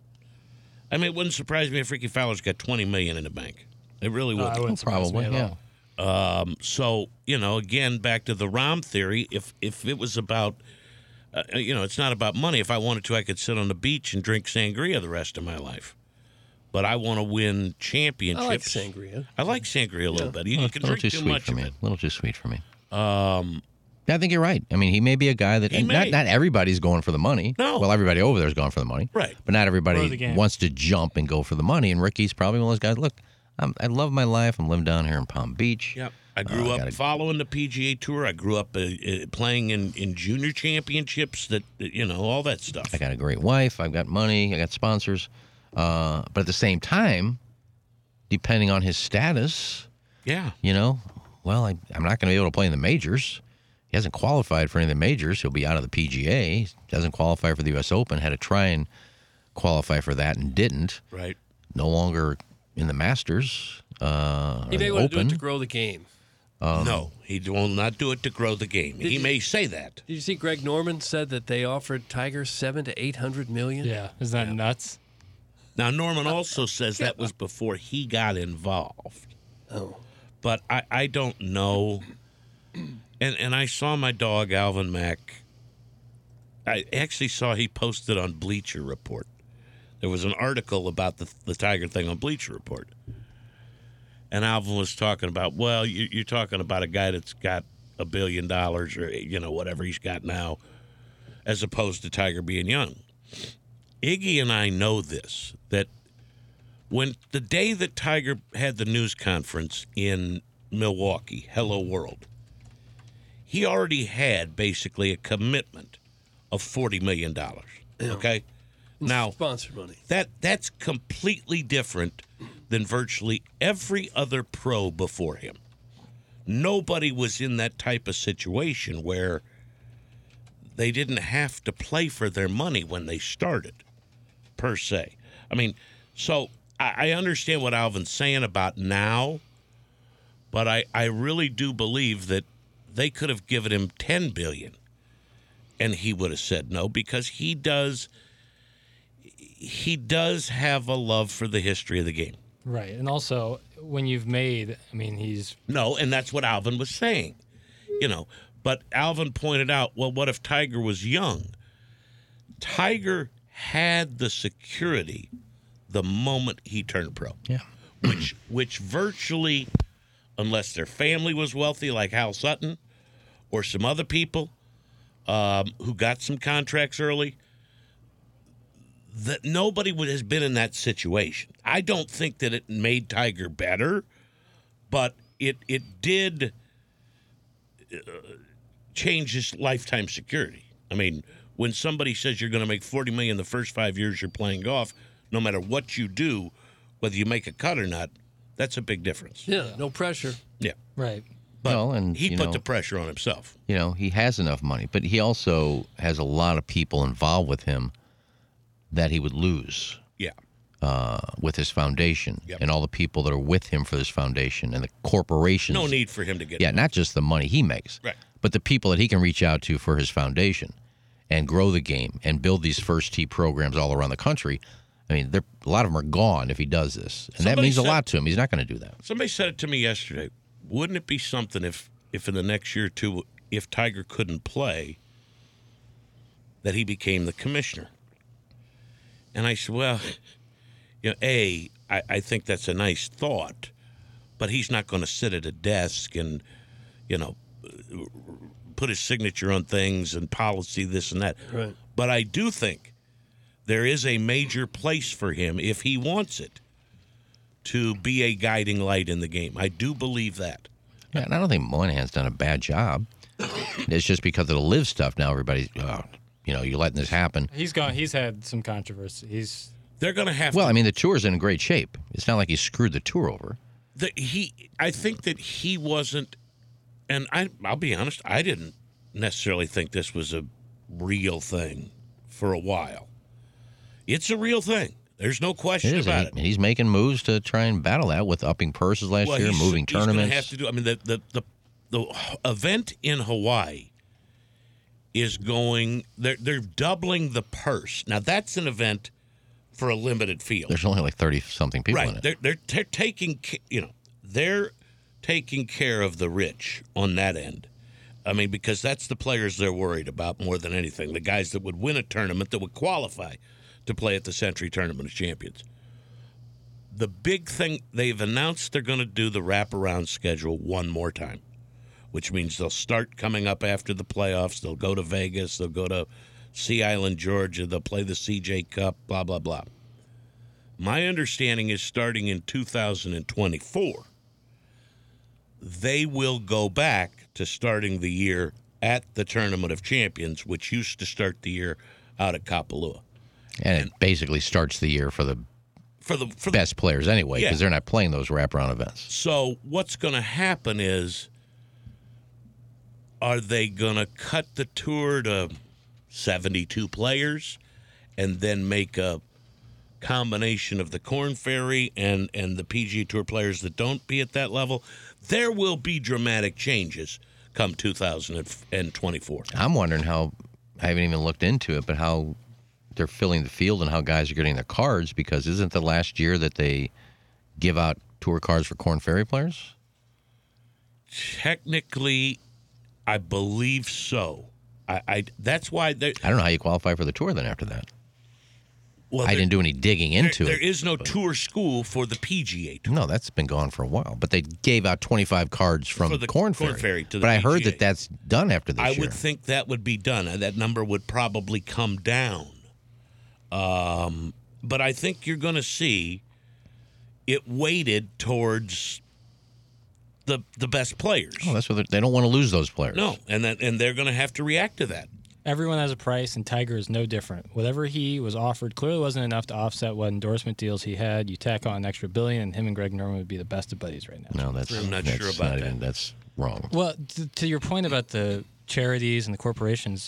I mean, it wouldn't surprise me if Ricky Fowler's got twenty million dollars in the bank. It really Uh, wouldn't. I wouldn't surprise Probably, me at yeah. all. Um, so, you know, again, back to the Rahm theory, if if it was about, uh, you know, it's not about money. If I wanted to, I could sit on the beach and drink sangria the rest of my life. But I want to win championships. I like sangria. I like sangria a little bit. You, Well, you it's can a little drink too too sweet much for of me. it. A little too sweet for me. Um, I think you're right. I mean, he may be a guy that He and not may. not everybody's going for the money. No. Well, everybody over there's going for the money. Right. But not Or the everybody game. wants to jump and go for the money. And Ricky's probably one of those guys. Look, I'm, I love my life. I'm living down here in Palm Beach. Yep. I grew Uh, up gotta- following the P G A Tour. I grew up uh, uh, playing in, in junior championships, that, you know, all that stuff. I got a great wife. I've got money. I got sponsors. Uh, but at the same time, depending on his status, Yeah. you know, well, I, I'm not going to be able to play in the majors. He hasn't qualified for any of the majors. He'll be out of the P G A. He doesn't qualify for the U S Open. Had to try and qualify for that and didn't. Right. No longer in the Masters. Uh, He or may the want to do Open. it to grow the game. Um, no, he will not do it to grow the game. Did He you- may say that. Did you see Greg Norman said that they offered Tiger seven to eight hundred million? Yeah, isn't that nuts? Now, Norman also says that was before he got involved. Oh. But I, I don't know. And and I saw my dog, Alvin Mack. I actually saw he posted on Bleacher Report. There was an article about the, the Tiger thing on Bleacher Report. And Alvin was talking about, well, you, you're talking about a guy that's got a billion dollars or, you know, whatever he's got now, as opposed to Tiger being young. Iggy and I know this, that when the day that Tiger had the news conference in Milwaukee, Hello World, he already had basically a commitment of forty million dollars. Okay? Now, Sponsored money. that that's completely different than virtually every other pro before him. Nobody was in that type of situation where they didn't have to play for their money when they started, per se. I mean, so I, I understand what Alvin's saying about now, but I, I really do believe that they could have given him ten billion dollars and he would have said no, because he does he does have a love for the history of the game. Right. And also, when you've made, I mean, he's... No, and that's what Alvin was saying. You know, but Alvin pointed out, well, what if Tiger was young? Tiger had the security the moment he turned pro. Yeah. Which, which virtually, unless their family was wealthy like Hal Sutton or some other people um, who got some contracts early, that nobody would has been in that situation. I don't think that it made Tiger better, but it it did uh, change his lifetime security. I mean, when somebody says you're going to make forty million dollars the first five years you're playing golf, no matter what you do, whether you make a cut or not, that's a big difference. Yeah, no pressure. Yeah. Right. But well, and, he you put know, the pressure on himself. You know, he has enough money, but he also has a lot of people involved with him that he would lose. Yeah. Uh, with his foundation Yep. and all the people that are with him for this foundation and the corporations. No need for him to get Yeah, involved. not just the money he makes, Right. but the people that he can reach out to for his foundation and grow the game and build these first tee programs all around the country. I mean, they're, a lot of them are gone if he does this. And that Somebody means a said- lot to him. He's not going to do that. Somebody said it to me yesterday. Wouldn't it be something if, if in the next year or two, if Tiger couldn't play, that he became the commissioner? And I said, well, you know, A, I, I think that's a nice thought, but he's not going to sit at a desk and, you know, put his signature on things and policy, this and that. Right. But I do think there is a major place for him, if he wants it, to be a guiding light in the game. I do believe that. Yeah, and I don't think Moynihan's done a bad job. It's just because of the live stuff now everybody's, oh, you know, you're letting this happen. He's gone. He's had some controversy. He's They're going to have Well, to. I mean, the tour's in great shape. It's not like he screwed the tour over. The, he, I think that he wasn't, and I, I'll be honest, I didn't necessarily think this was a real thing for a while. It's a real thing. There's no question It is, about and it. he- He's making moves to try and battle that with upping purses last Well, year, he's- moving he's gonna tournaments. have to do. I mean, the, the the the event in Hawaii is going. They're they're doubling the purse. Now that's an event for a limited field. There's only like thirty something people right. in it. They're, they're they're taking ca- you know they're taking care of the rich on that end. I mean, because that's the players they're worried about more than anything. The guys that would win a tournament, that would qualify to play at the Century Tournament of Champions. The big thing, they've announced they're going to do the wraparound schedule one more time, which means they'll start coming up after the playoffs. They'll go to Vegas. They'll go to Sea Island, Georgia. They'll play the C J Cup, blah, blah, blah. My understanding is starting in two thousand twenty-four, they will go back to starting the year at the Tournament of Champions, which used to start the year out at Kapalua. And it basically starts the year for the For the for best players anyway, because Yeah. they're not playing those wraparound events. So what's going to happen is, are they going to cut the tour to seventy-two players and then make a combination of the Korn Ferry and, and the P G A Tour players that don't be at that level? There will be dramatic changes come two thousand twenty-four. I'm wondering how, I haven't even looked into it, but how they're filling the field and how guys are getting their cards, because isn't the last year that they give out tour cards for Korn Ferry players? Technically, I believe so. I, I that's why they. I don't know how you qualify for the tour then after that. Well, I there- didn't do any digging there- into There it. is no tour school for the P G A Tour. No, that's been gone for a while. But they gave out twenty-five cards from For the Korn Korn Ferry. Ferry to the but I heard P G A. that that's done after this I year. would think that would be done. Uh, That number would probably come down. Um, but I think you're going to see it weighted towards the the best players. Oh, that's what they're- they don't want to lose those players. No, and that and they're going to have to react to that. everyone has a price, and Tiger is no different. Whatever he was offered clearly wasn't enough to offset what endorsement deals he had. You tack on an extra billion, and him and Greg Norman would be the best of buddies right now. No, that's I'm not that's sure about not that. even- that's wrong. Well, to, to your point about the charities and the corporations,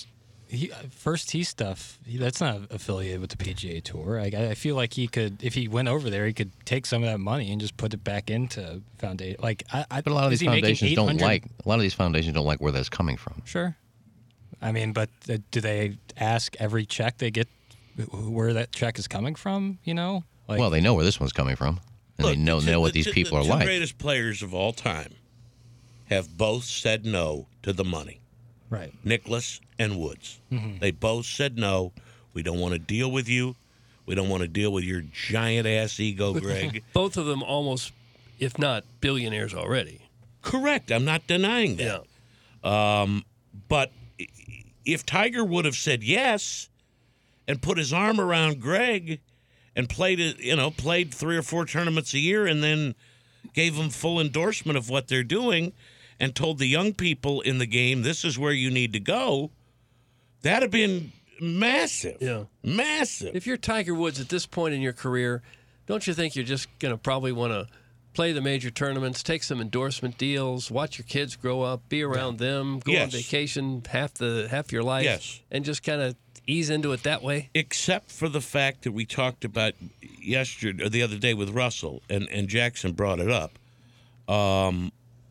he, First Tee stuff, he, that's not affiliated with the P G A Tour. I, I feel like he could, if he went over there, he could take some of that money and just put it back into foundation. Like, I, I, but a lot of is these he making foundations don't eight hundred like. A lot of these foundations don't like where that's coming from. Sure. I mean, but uh, do they ask every check they get where that check is coming from? You know, like, well, they know where this one's coming from, and Look, they know the, know what the, these people the are two like. The greatest players of all time have both said no to the money. Right. Nicklaus and Woods. Mhm. They both said no. We don't want to deal with you. We don't want to deal with your giant ass ego, Greg. Both of them almost, if not billionaires already. Correct. I'm not denying that. Yeah. Um, but if Tiger would have said yes and put his arm around Greg and played, you know, played three or four tournaments a year and then gave him full endorsement of what they're doing and told the young people in the game, this is where you need to go, that'd have been massive. Yeah. Massive. If you're Tiger Woods at this point in your career, don't you think you're just going to probably want to play the major tournaments, take some endorsement deals, watch your kids grow up, be around them, go Yes. on vacation half the half your life, Yes. and just kind of ease into it that way? Except for the fact that we talked about yesterday or the other day with Russell, and, and Jackson brought it up. Um,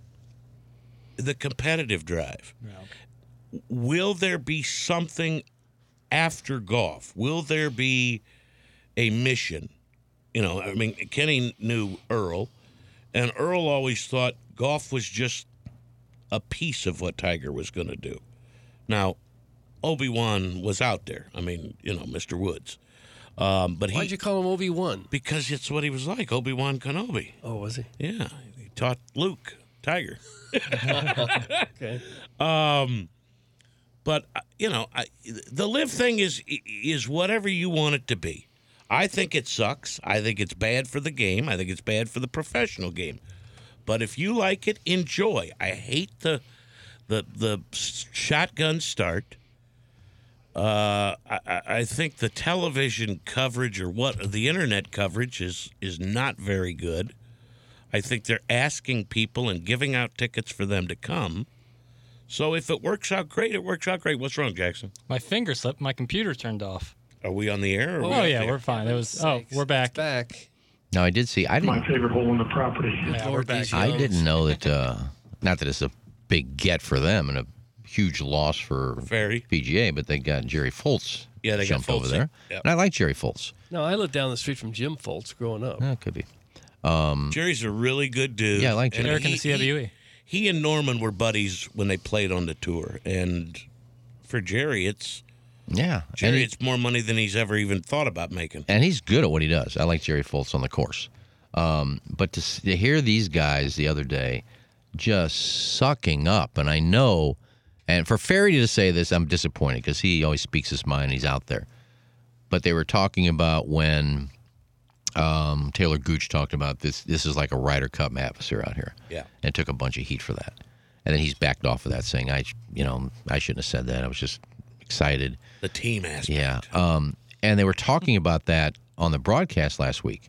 the competitive drive. Yeah. Will there be something after golf? Will there be a mission? You know, I mean, Kenny knew Earl, and Earl always thought golf was just a piece of what Tiger was going to do. Now, Obi-Wan was out there. I mean, you know, Mister Woods. Um, but Why'd he, you call him Obi-Wan? Because it's what he was like, Obi-Wan Kenobi. Oh, was he? Yeah, he taught Luke, Tiger. Okay. Um, but uh, you know, I, the live thing is is whatever you want it to be. I think it sucks. I think it's bad for the game. I think it's bad for the professional game. But if you like it, enjoy. I hate the the the shotgun start. Uh, I, I think the television coverage or what the internet coverage is is not very good. I think they're asking people and giving out tickets for them to come. So if it works out great, it works out great. What's wrong, Jackson? My finger slipped. My computer turned off. Are we on the air? Or Oh, are we yeah, off the we're air? fine. It was. Oh, we're back. Back. No, I did see. I didn't. My favorite hole in the property. Yeah, we're back. I didn't know that. Uh, not that it's a big get for them and a huge loss for Very. P G A, but they got Jerry Foltz. Yeah, they got jumped over Foltz, there, yep. and I like Jerry Foltz. No, I lived down the street from Jim Foltz growing up. Yeah, it could be. Um, Jerry's a really good dude. Yeah, I like And Jerry. Eric in the C W E. He, he and Norman were buddies when they played on the tour. And for Jerry, it's yeah, Jerry, and, he- it's more money than he's ever even thought about making. and he's good at what he does. I like Jerry Foltz on the course. Um, but to, s- to hear these guys the other day just sucking up, and I know, and for Ferry to say this, I'm disappointed because he always speaks his mind. He's out there. But they were talking about when um, Taylor Gooch talked about this. This is like a Ryder Cup atmosphere out here. Yeah. And took a bunch of heat for that. And then he's backed off of that, saying, "I, you know, I shouldn't have said that. I was just excited." The team aspect. Yeah. Um, and they were talking about that on the broadcast last week.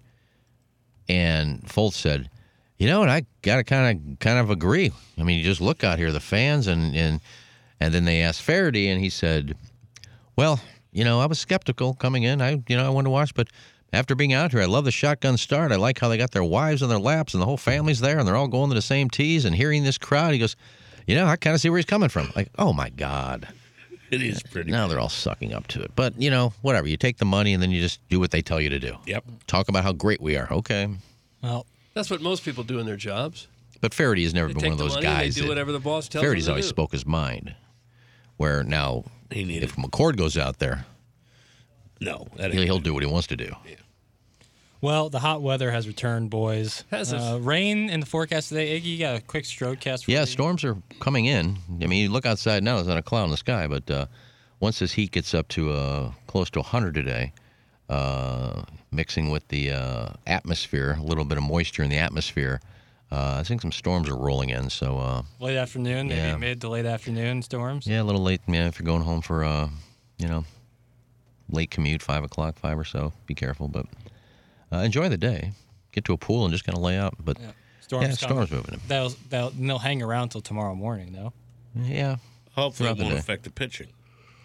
And Foltz said, "You know, and I got to kind of kind of agree. I mean, you just look out here, the fans, and and and then they asked Faraday, and he said, well, you know, I was skeptical coming in. I, you know, I wanted to watch, but after being out here, I love the shotgun start. I like how they got their wives on their laps, and the whole family's there, and they're all going to the same tees, and hearing this crowd, he goes, you know, I kind of see where he's coming from. Like, oh my God." It is pretty. Now they're all sucking up to it. But, you know, whatever. You take the money and then you just do what they tell you to do. Yep. Talk about how great we are. Okay. Well, That's what most people do in their jobs. But Faraday has never They been take one of the those money and they guys. do that- whatever the boss tells Faraday's them to always do. spoke his mind. Where now, He needed- if McCord goes out there, No, that he'll, ain't he'll do what he wants to do. well, the hot weather has returned, boys. Has it? Uh, rain in the forecast today. Iggy, you got a quick Strodecast for Yeah, me? storms are coming in. I mean, you look outside now, there's not a cloud in the sky, but uh, once this heat gets up to uh, close to one hundred today, uh, mixing with the uh, atmosphere, a little bit of moisture in the atmosphere, uh, I think some storms are rolling in. So, uh, Late afternoon, maybe Yeah. mid to late afternoon storms. yeah, a little late. Yeah, if you're going home for, uh, you know, late commute, five o'clock, five or so, be careful. But uh, enjoy the day. Get to a pool and just kind of lay out. But Yeah. Storms, yeah, coming. storms moving in. They'll, they'll, they'll hang around till tomorrow morning, though. Yeah. Hopefully, throughout it the won't day. affect the pitching.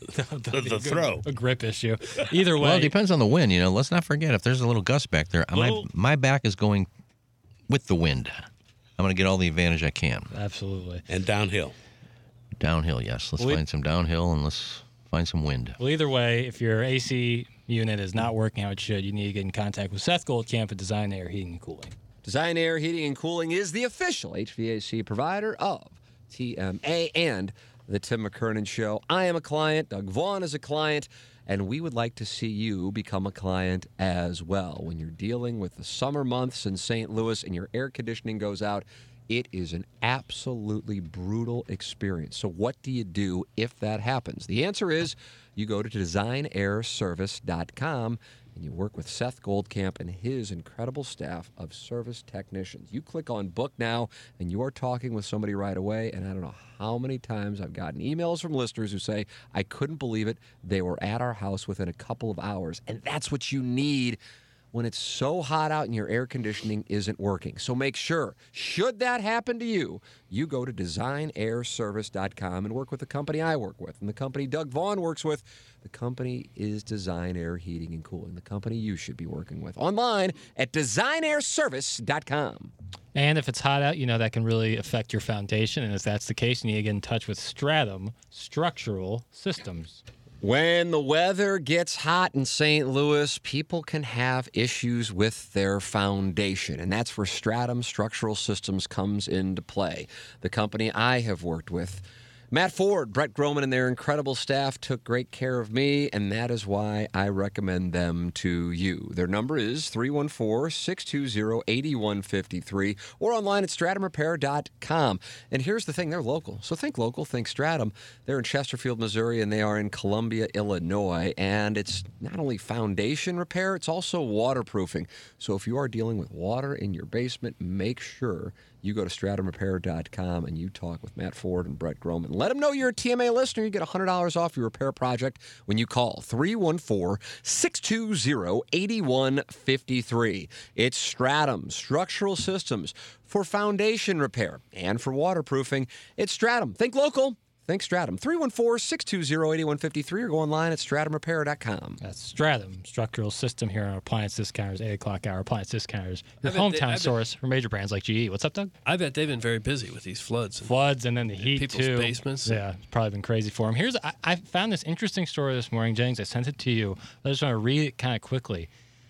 the, the throw. A grip issue. Either way. Well, it depends on the wind. You know, let's not forget if there's a little gust back there. Well, my my back is going with the wind. I'm going to get all the advantage I can. Absolutely. And downhill. Downhill, yes. Let's Well, find some downhill and let's find some wind. Well, either way, if your A C unit is not working how it should, you need to get in contact with Seth Goldcamp at Design Air Heating and Cooling. Design Air Heating and Cooling is the official H V A C provider of T M A and the Tim McKernan Show. I am a client. Doug Vaughn is a client. And we would like to see you become a client as well. When you're dealing with the summer months in Saint Louis and your air conditioning goes out, it is an absolutely brutal experience. So what do you do if that happens? The answer is you go to design air service dot com and you work with Seth Goldcamp and his incredible staff of service technicians. You click on book now and you are talking with somebody right away. And I don't know how many times I've gotten emails from listeners who say, I couldn't believe it. They were at our house within a couple of hours. And that's what you need when it's so hot out and your air conditioning isn't working. So make sure, should that happen to you, you go to design air service dot com and work with the company I work with and the company Doug Vaughn works with. The company is Design Air Heating and Cooling, the company you should be working with. Online at design air service dot com. And if it's hot out, you know that can really affect your foundation. And if that's the case, you need to get in touch with Stratum Structural Systems. When the weather gets hot in Saint Louis, people can have issues with their foundation, and that's where Stratum Structural Systems comes into play. The company I have worked with, Matt Ford, Brett Groman, and their incredible staff took great care of me, and that is why I recommend them to you. Their number is three one four, six two zero, eight one five three or online at stratum repair dot com. And here's the thing, they're local. So think local, think Stratum. They're in Chesterfield, Missouri, and they are in Columbia, Illinois. And it's not only foundation repair, it's also waterproofing. So if you are dealing with water in your basement, make sure you go to stratum repair dot com and you talk with Matt Ford and Brett Groman. Let them know you're a T M A listener. You get one hundred dollars off your repair project when you call three one four, six two zero, eight one five three. It's Stratum Structural Systems for foundation repair and for waterproofing. It's Stratum. Think local. Think Stratum. three one four, six two zero, eight one five three or go online at stratum repair dot com. That's Stratum Structural System here on Appliance Discounters, eight o'clock hour Appliance Discounters. Your I bet they- hometown I bet- source for major brands like G E. What's up, Doug? I bet they've been very busy with these floods. And Floods and then the heat, people's too. basements. Yeah, it's probably been crazy for them. Here's I, I found this interesting story this morning, Jennings. I sent it to you. I just want to read it kind of quickly.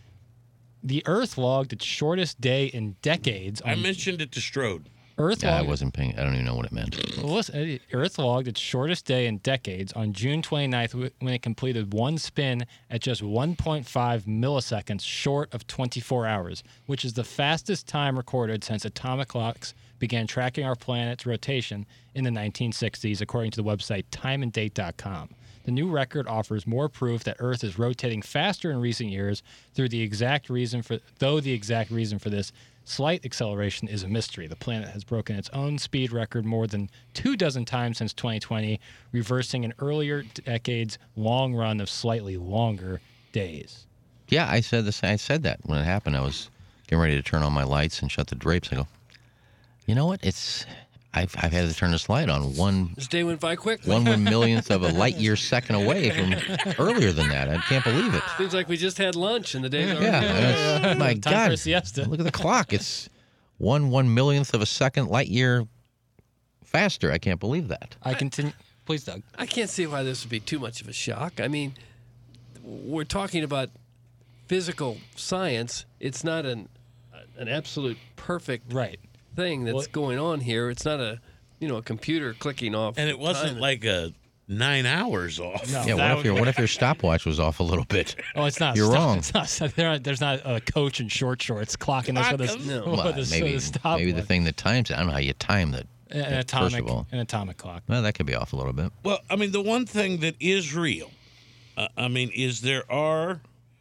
The Earth logged its shortest day in decades. I on- mentioned it to Strode. Earth Yeah, I logged- wasn't paying. I don't even know what it meant. Well, listen, Earth logged its shortest day in decades on June twenty-ninth wh- when it completed one spin at just one point five milliseconds short of twenty-four hours, which is the fastest time recorded since atomic clocks began tracking our planet's rotation in the nineteen sixties, according to the website time and date dot com. The new record offers more proof that Earth is rotating faster in recent years, through the exact reason for though the exact reason for this slight acceleration is a mystery. The planet has broken its own speed record more than two dozen times since twenty twenty, reversing an earlier decade's long run of slightly longer days. Yeah, I said this. I said that when it happened. I was getting ready to turn on my lights and shut the drapes. I go, you know what? It's I've I've had to turn this light on one This day went by quick. one one millionth of a light year second away from earlier than that. I can't believe it. Seems like we just had lunch and the day's already Yeah, that's- my Time for a God! siesta. Look at the clock. It's one one millionth of a second light year faster. I can't believe that. I continue. Please, Doug. I can't see why this would be too much of a shock. I mean, we're talking about physical science. It's not an an absolute perfect right thing that's Well- going on here. It's not a you know a computer clicking off. And it wasn't time. like a nine hours off. No, Yeah, that what if would your be- what if your stopwatch was off a little bit? Oh, it's not. You're stop- wrong. It's not. There are, there's not a coach in short shorts clocking us with a, No. with Well, a, maybe with a stop maybe the watch. thing that times it. I don't know how you time that. An that atomic, First of all, an atomic clock. well, that could be off a little bit. Well, I mean, the one thing that is real, uh, I mean, is there are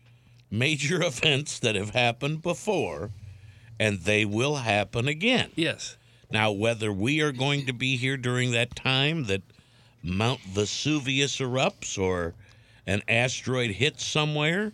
major events that have happened before, and they will happen again. Yes. Now, whether we are going to be here during that time that Mount Vesuvius erupts or an asteroid hits somewhere,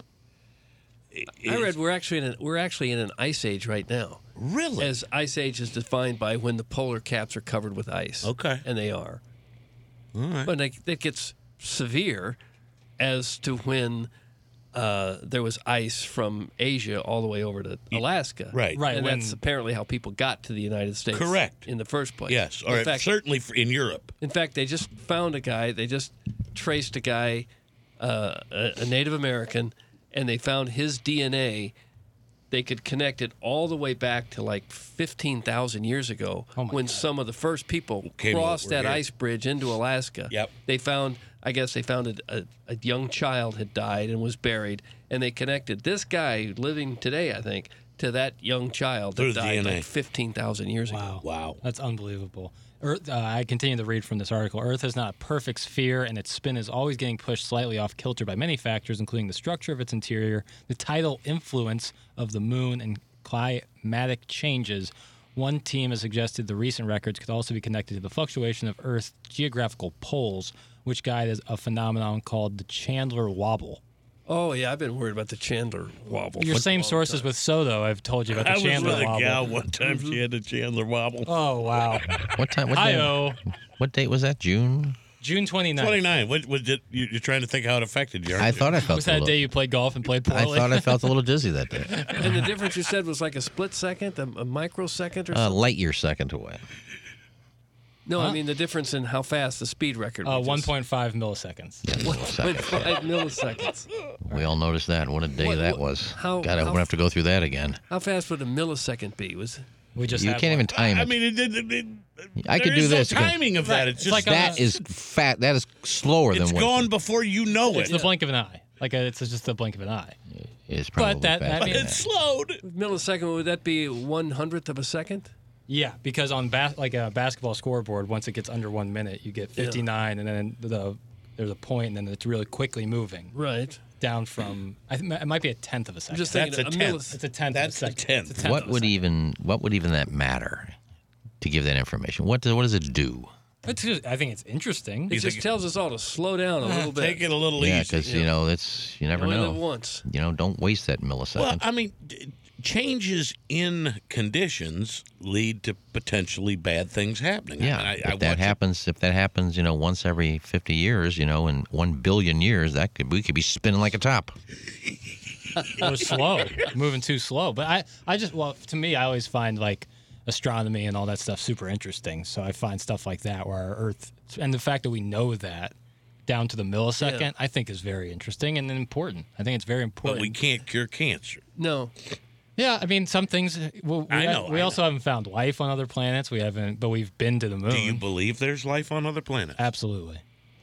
I read we're actually in an, we're actually in an ice age right now. Really? As ice age is defined by when the polar caps are covered with ice. Okay. And they are. All right. But it, it gets severe as to when uh, there was ice from Asia all the way over to Alaska. Right. Right, And when- that's apparently how people got to the United States. Correct. In the first place. Yes, or In fact, certainly for- in Europe. in fact, they just found a guy. They just traced a guy, uh, a, a Native American, and they found his D N A. They could connect it all the way back to like fifteen thousand years ago Oh my when God. some of the first people Came crossed over that here. ice bridge into Alaska. Yep. They found, I guess they found a, a, a young child had died and was buried, and they connected this guy living today, I think, to that young child that Through the died D N A. like fifteen thousand years ago. Wow. Wow. That's unbelievable. Earth, uh, I continue to read from this article. Earth is not a perfect sphere, and its spin is always getting pushed slightly off kilter by many factors, including the structure of its interior, the tidal influence of the moon, and climatic changes. One team has suggested the recent records could also be connected to the fluctuation of Earth's geographical poles, which guide a phenomenon called the Chandler Wobble. Oh, yeah, I've been worried about the Chandler Wobble. Your for a same long sources time. with Soto, I've told you about the I was Chandler with a Wobble. gal one time. She had a Chandler Wobble. Oh, wow. What time? What day? Hi-oh. What date was that? June. June twenty-ninth. twenty-nine. What was it? You, you're trying to think how it affected you. aren't I you? thought I felt Was a that little. day you played golf and played I poorly? thought I felt a little dizzy that day. And the difference you said was like a split second, a, a microsecond or A something? light year second away. No, Huh? I mean the difference in how fast the speed record Uh, was. one point five milliseconds. one point five milliseconds. We all noticed that. What a day What- that what- was. how- God, I how- won't have to go through that again. How fast would a millisecond be? Was We just You had can't one. even time I it. mean, it, it, it, it, I could there do is this. No timing of that. Right. It's It's just like a- That is fat. That is slower it's than what gone before you know It's it. the blink of an eye. Like a, it's just the blink of an eye. is probably But that- faster I But mean- than it's that. slowed. millisecond? Would that be one hundredth of a second? Yeah, because on bas- like a basketball scoreboard, once it gets under one minute, you get fifty-nine, and then the there's a point, and then it's really quickly moving Right. down from. I think it might be a tenth of a second. I'm just thinking That's a a, tenth. millis- it's a tenth. That's of a a second. tenth. It's a tenth What of a would second. even what would even that matter to give that information? What does, what does it do? It's just, I think it's interesting. It just tells us all to slow down a little bit. Take it a little Yeah, easy. because you know it's you never You only know. live once. You know, don't waste that millisecond. Well, I mean, d- changes in conditions lead to potentially bad things happening. yeah, I mean, I, if I that watch it- happens, if that happens, you know, once every fifty years, you know, in one billion years, that could we could be spinning like a top. It was slow, moving too slow. But I, I just, well, to me, I always find like astronomy and all that stuff super interesting. So I find stuff like that where our Earth, and the fact that we know that down to the millisecond, Yeah. I think is very interesting and important. I think it's very But important. we can't cure cancer. No. Yeah, I mean, some things. Well, we I know, we I also haven't found life on other planets. We haven't, but we've been to the moon. Do you believe there's life on other planets? Absolutely.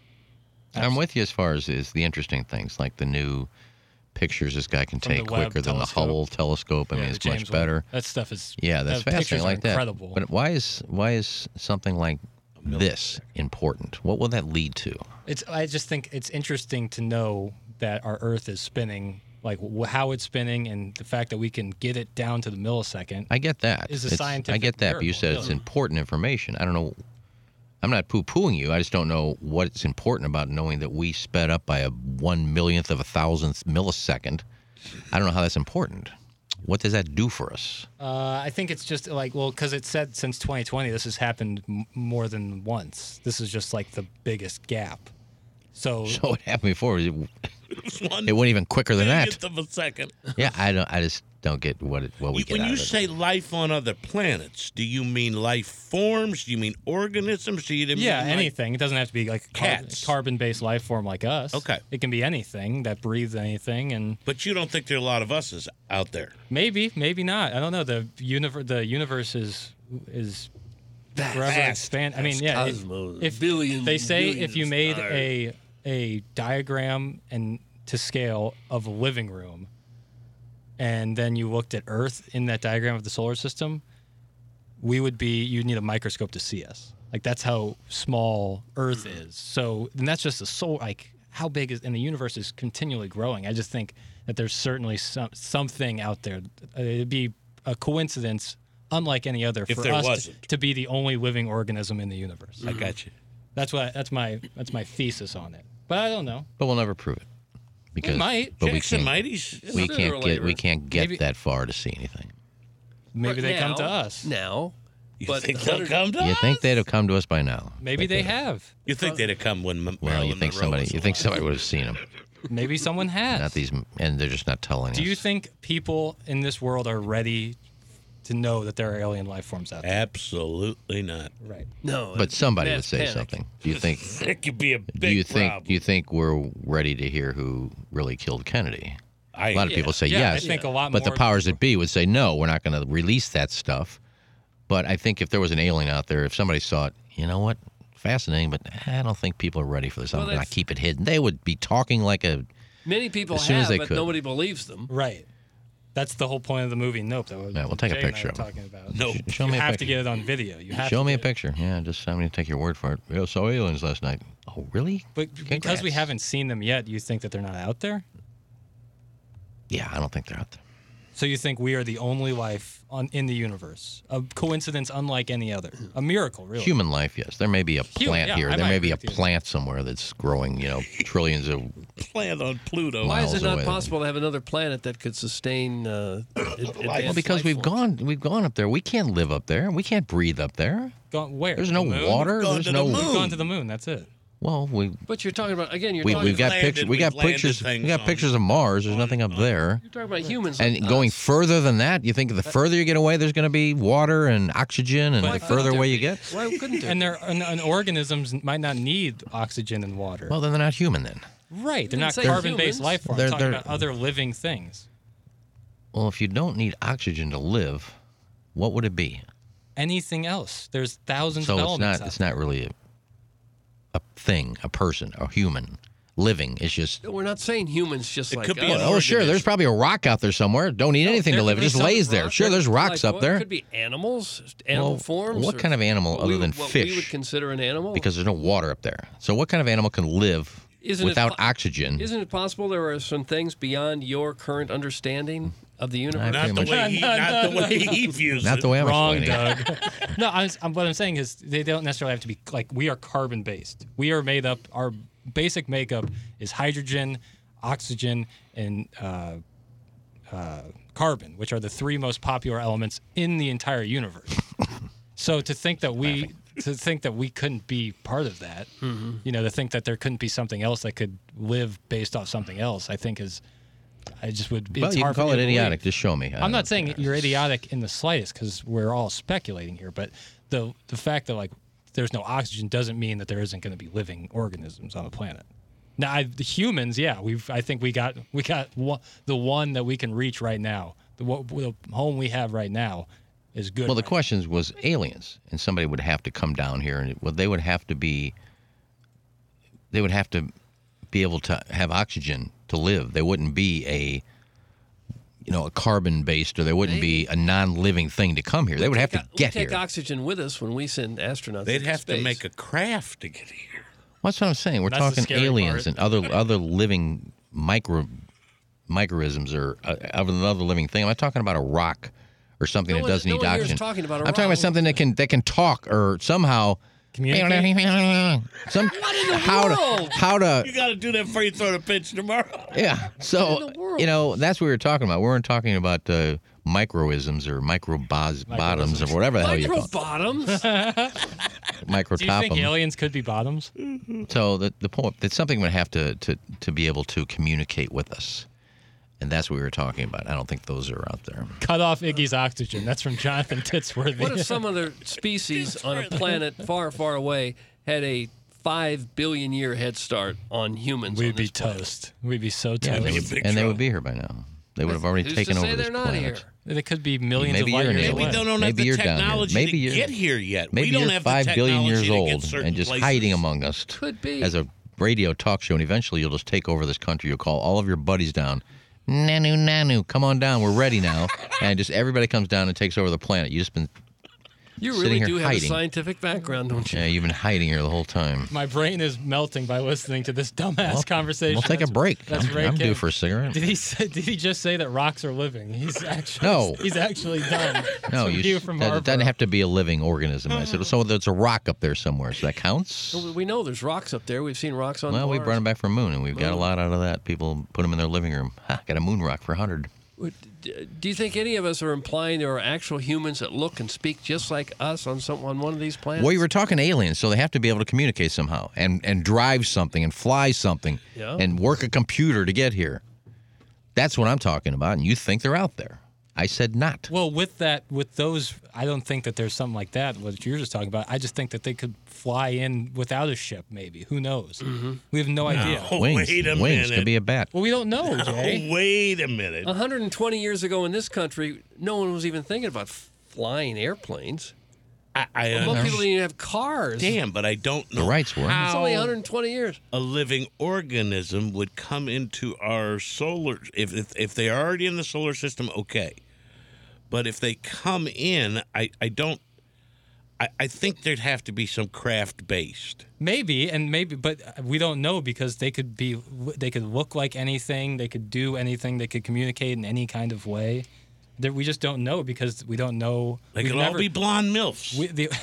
I'm with you as far as is the interesting things like the new pictures this guy can From the take Webb quicker than the telescope. Hubble telescope. I Yeah, mean, the it's James much Webb. better. That stuff is. Yeah, that's the pictures fascinating are like that. incredible. But why is why is something like this important? What will that lead to? It's. I just think it's interesting to know that our Earth is spinning, like wh- how it's spinning, and the fact that we can get it down to the millisecond. I get that. Is a It's- scientific I get that, but you miracle, said it's really. important information. I don't know. I'm not poo-pooing you. I just don't know what's important about knowing that we sped up by a one millionth of a thousandth millisecond. I don't know how that's important. What does that do for us? Uh, I think it's just like, well, because it said since twenty twenty, this has happened m- more than once. This is just like the biggest gap. So, So it happened before. It, One it went even quicker than that. millionth of a second. Yeah, I don't. I just don't get what it, what we You- get when out you of it. say life on other planets, do you mean life forms? Do you mean organisms? Do you mean yeah, like- anything. It doesn't have to be like a carb- Cats. carbon-based life form like us. Okay. It can be anything that breathes anything, and But you don't think there are a lot of us's out there? maybe, maybe not. I don't know. The universe, the universe is is forever Vast. expand. I mean, yeah. it- Cosmos, if billions they and say billions if you of made stars. a a diagram and to scale of a living room, and then you looked at Earth in that diagram of the solar system, we would be. You'd need a microscope to see us. Like that's how small Earth is. So, and that's just a soul. Like how big is and the universe is continually growing. I just think that there's certainly some something out there. Uh, It'd be a coincidence, unlike any other, If for there us to, wasn't. to be the only living organism in the universe. I got you. That's what. That's my. That's my thesis on it. But I don't know. But we'll never prove it because might. but we Jackson can't. might. He's We Sooner or can't get. later. We can't get Maybe- that far to see anything. Maybe Right they come to now- us. Now, You but think they'll come to You us? think they'd have come to us by now? Maybe they have. You think they'd have come when M- Well, Marilyn you think Monroe somebody, was you think alive. somebody would have seen them. Maybe someone has. Not these, and they're just not telling Do us. you think people in this world are ready to know that there are alien life forms out there? Absolutely not. Right. No. But somebody would mass say panic. something. Do you think? It could be a big do you think? problem. Do you think we're ready to hear who really killed Kennedy? I, A lot of yeah. people say Yeah, I yes, think a lot but the more powers that be would say no. We're not going to release that stuff. But I think if there was an alien out there, if somebody saw it, you know what? Fascinating, but I don't think people are ready for this. I'm Well, going to that's- keep it hidden. They would be talking like a. Many people As soon as have, they but could. nobody believes them. Right. That's the whole point of the movie Nope. That was Yeah, we'll take a Jay and I picture were of it. talking about. Nope. Sh- show you me a have picture. to get it on video. You have Show to me a get it. picture. Yeah, just I'm going to take your word for it. I saw aliens last night. Oh, really? But because Congrats. we haven't seen them yet, you think that they're not out there? Yeah, I don't think they're out there. So you think we are the only life on, in the universe? A coincidence unlike any other. A miracle, really. Human life, yes. There may be a Human, plant yeah, here. I There might may be a agree with you. plant somewhere that's growing, you know, trillions of. Plant on Pluto. Why is Miles it not away. possible to have another planet that could sustain uh, ad- advanced Well, because life we've forms? gone, we've gone up there. We can't live up there. We can't breathe up there. Gone where? There's no The moon? water. Gone There's to the no. moon. We've gone to the moon. That's it. Well, we But you're talking about again. You're we talking we've got landed- pictures. We got we've landed pictures. We things got on- pictures of Mars. There's nothing up there. You're talking about humans. And like going us. further than that, you think the further you get away, there's going to be water and oxygen, and Why the couldn't further there away you be? get, Why couldn't there? And, there, and, and organisms might not need oxygen and water. well, then they're not human. Then, right. They're didn't not say carbon-based humans. life forms. They're- I'm talking they're- about other living things. well, if you don't need oxygen to live, what would it be? Anything else. There's thousands So of it's elements. not. out It's not really a, a thing, a person, a human living. It's just. We're not saying humans just It like could be us. an Oh, sure. There's organism. probably a rock out there somewhere. Don't need anything there to live. It could be just some lays there. rock. Sure, there's rocks Like, up There there could be animals, animal Well, forms. what or kind of animal what other we than would- what we fish? would consider an animal? because there's no water up there. So what kind of animal can live Isn't it without po- oxygen? Isn't it possible there are some things beyond your current understanding of the universe? Not pretty the much- way he, not the way he views Not it. the way I'm Wrong, explaining it. Doug. no, I was, I'm, what I'm saying is they don't necessarily have to be like we are carbon based. We are made up. Our basic makeup is hydrogen, oxygen, and uh, uh, carbon, which are the three most popular elements in the entire universe. So to think that we to think that we couldn't be part of that, Mm-hmm. you know, to think that there couldn't be something else that could live based off something else, I think is. I just would. Well, it's you can hard for call me it to believe. idiotic. Just show me. I I'm don't not saying care. you're idiotic in the slightest because we're all speculating here, but the the fact that like there's no oxygen doesn't mean that there isn't going to be living organisms on the planet. Now, I, the humans, yeah, we've I think we got we got one, the one that we can reach right now. The, what, the home we have right now is good. Well, the right question was aliens, and somebody would have to come down here, and well, they would have to be. They would have to be able to have oxygen to live. They wouldn't be a, you know, a carbon-based, or they wouldn't be a non-living thing to come here. They would have to we get take here. oxygen with us when we send astronauts. They'd into have to space. make a craft to get here. That's what I'm saying. We're That's the talking scary aliens part. and other other living micro microisms or uh, another living thing. I'm not talking about a rock or something No that one- doesn't no need one here is oxygen. talking about a I'm talking about rock. something that can that can talk or somehow Communicate? some how to how to You got to do that before you throw the pitch tomorrow. yeah. So you know that's what we were talking about. We weren't talking about uh, microisms or microbos bottoms or whatever the hell you call it. Microbottoms. Microtopum. Do you think aliens could be bottoms? So the the point that something would have to, to to be able to communicate with us, and that's what we were talking about. I don't think those are out there. Cut off Iggy's oxygen. That's from Jonathan Titsworthy. What if some other species on a planet far, far away had a five billion year head start on humans? We'd on be this planet? toast. We'd be so Yeah, toast. they would- and they would be here by now. They would have already Who's taken to over say this they're not planet. here? They could be millions Maybe of light you're an years alien. away. We don't know Maybe the you're down here. technology Maybe to you're- get here yet. Maybe we don't you're have five the billion years technology to get old certain and just places. hiding among us. Could be. As a radio talk show, and eventually you'll just take over this country. You'll call all of your buddies down. Nanu, nanu, come on down. We're ready now. And just everybody comes down and takes over the planet. You've just been You sitting really here do have hiding. a scientific background, don't you? Yeah, you've been hiding here the whole time. My brain is melting by listening to this dumbass Well, conversation. we'll take a That's- break. That's I'm, Ray I'm due King. for a cigarette. Did he say, did he just say that rocks are living? He's actually No. He's actually done. No, Some you, view s- from that, it Harvard. doesn't have to be a living organism. I said, so there's a rock up there somewhere, so that counts. Well, we know there's rocks up there. We've seen rocks on Well, we Mars. brought them back from moon, and we've got a lot out of that. People put them in their living room. Ha, got a moon rock for a hundred. Do you think any of us are implying there are actual humans that look and speak just like us on some on one of these planets? Well, you were talking aliens, so they have to be able to communicate somehow and, and drive something and fly something Yeah. and work a computer to get here. That's what I'm talking about, and you think they're out there. I said not. Well, with that, with those, I don't think that there's something like that, what you're just talking about. I just think that they could fly in without a ship, maybe. Who knows? Mm-hmm. We have no, No, idea. Wings, wait a wings minute. could be a bat. Well, we don't know, Oh, Jay. wait a minute. one hundred twenty years ago in this country, no one was even thinking about flying airplanes. I, I Well, most understand. people didn't even have cars. Damn, but I don't know The rights were. how It's only one hundred twenty years. a living organism would come into our solar. If, if if they are already in the solar system, okay. But if they come in, I, I don't. I, I think there'd have to be some craft based. Maybe, and maybe, but we don't know because they could be, they could look like anything, they could do anything, they could communicate in any kind of way. That we just don't know because we don't know. They we've could all never- be blonde milfs. We, the,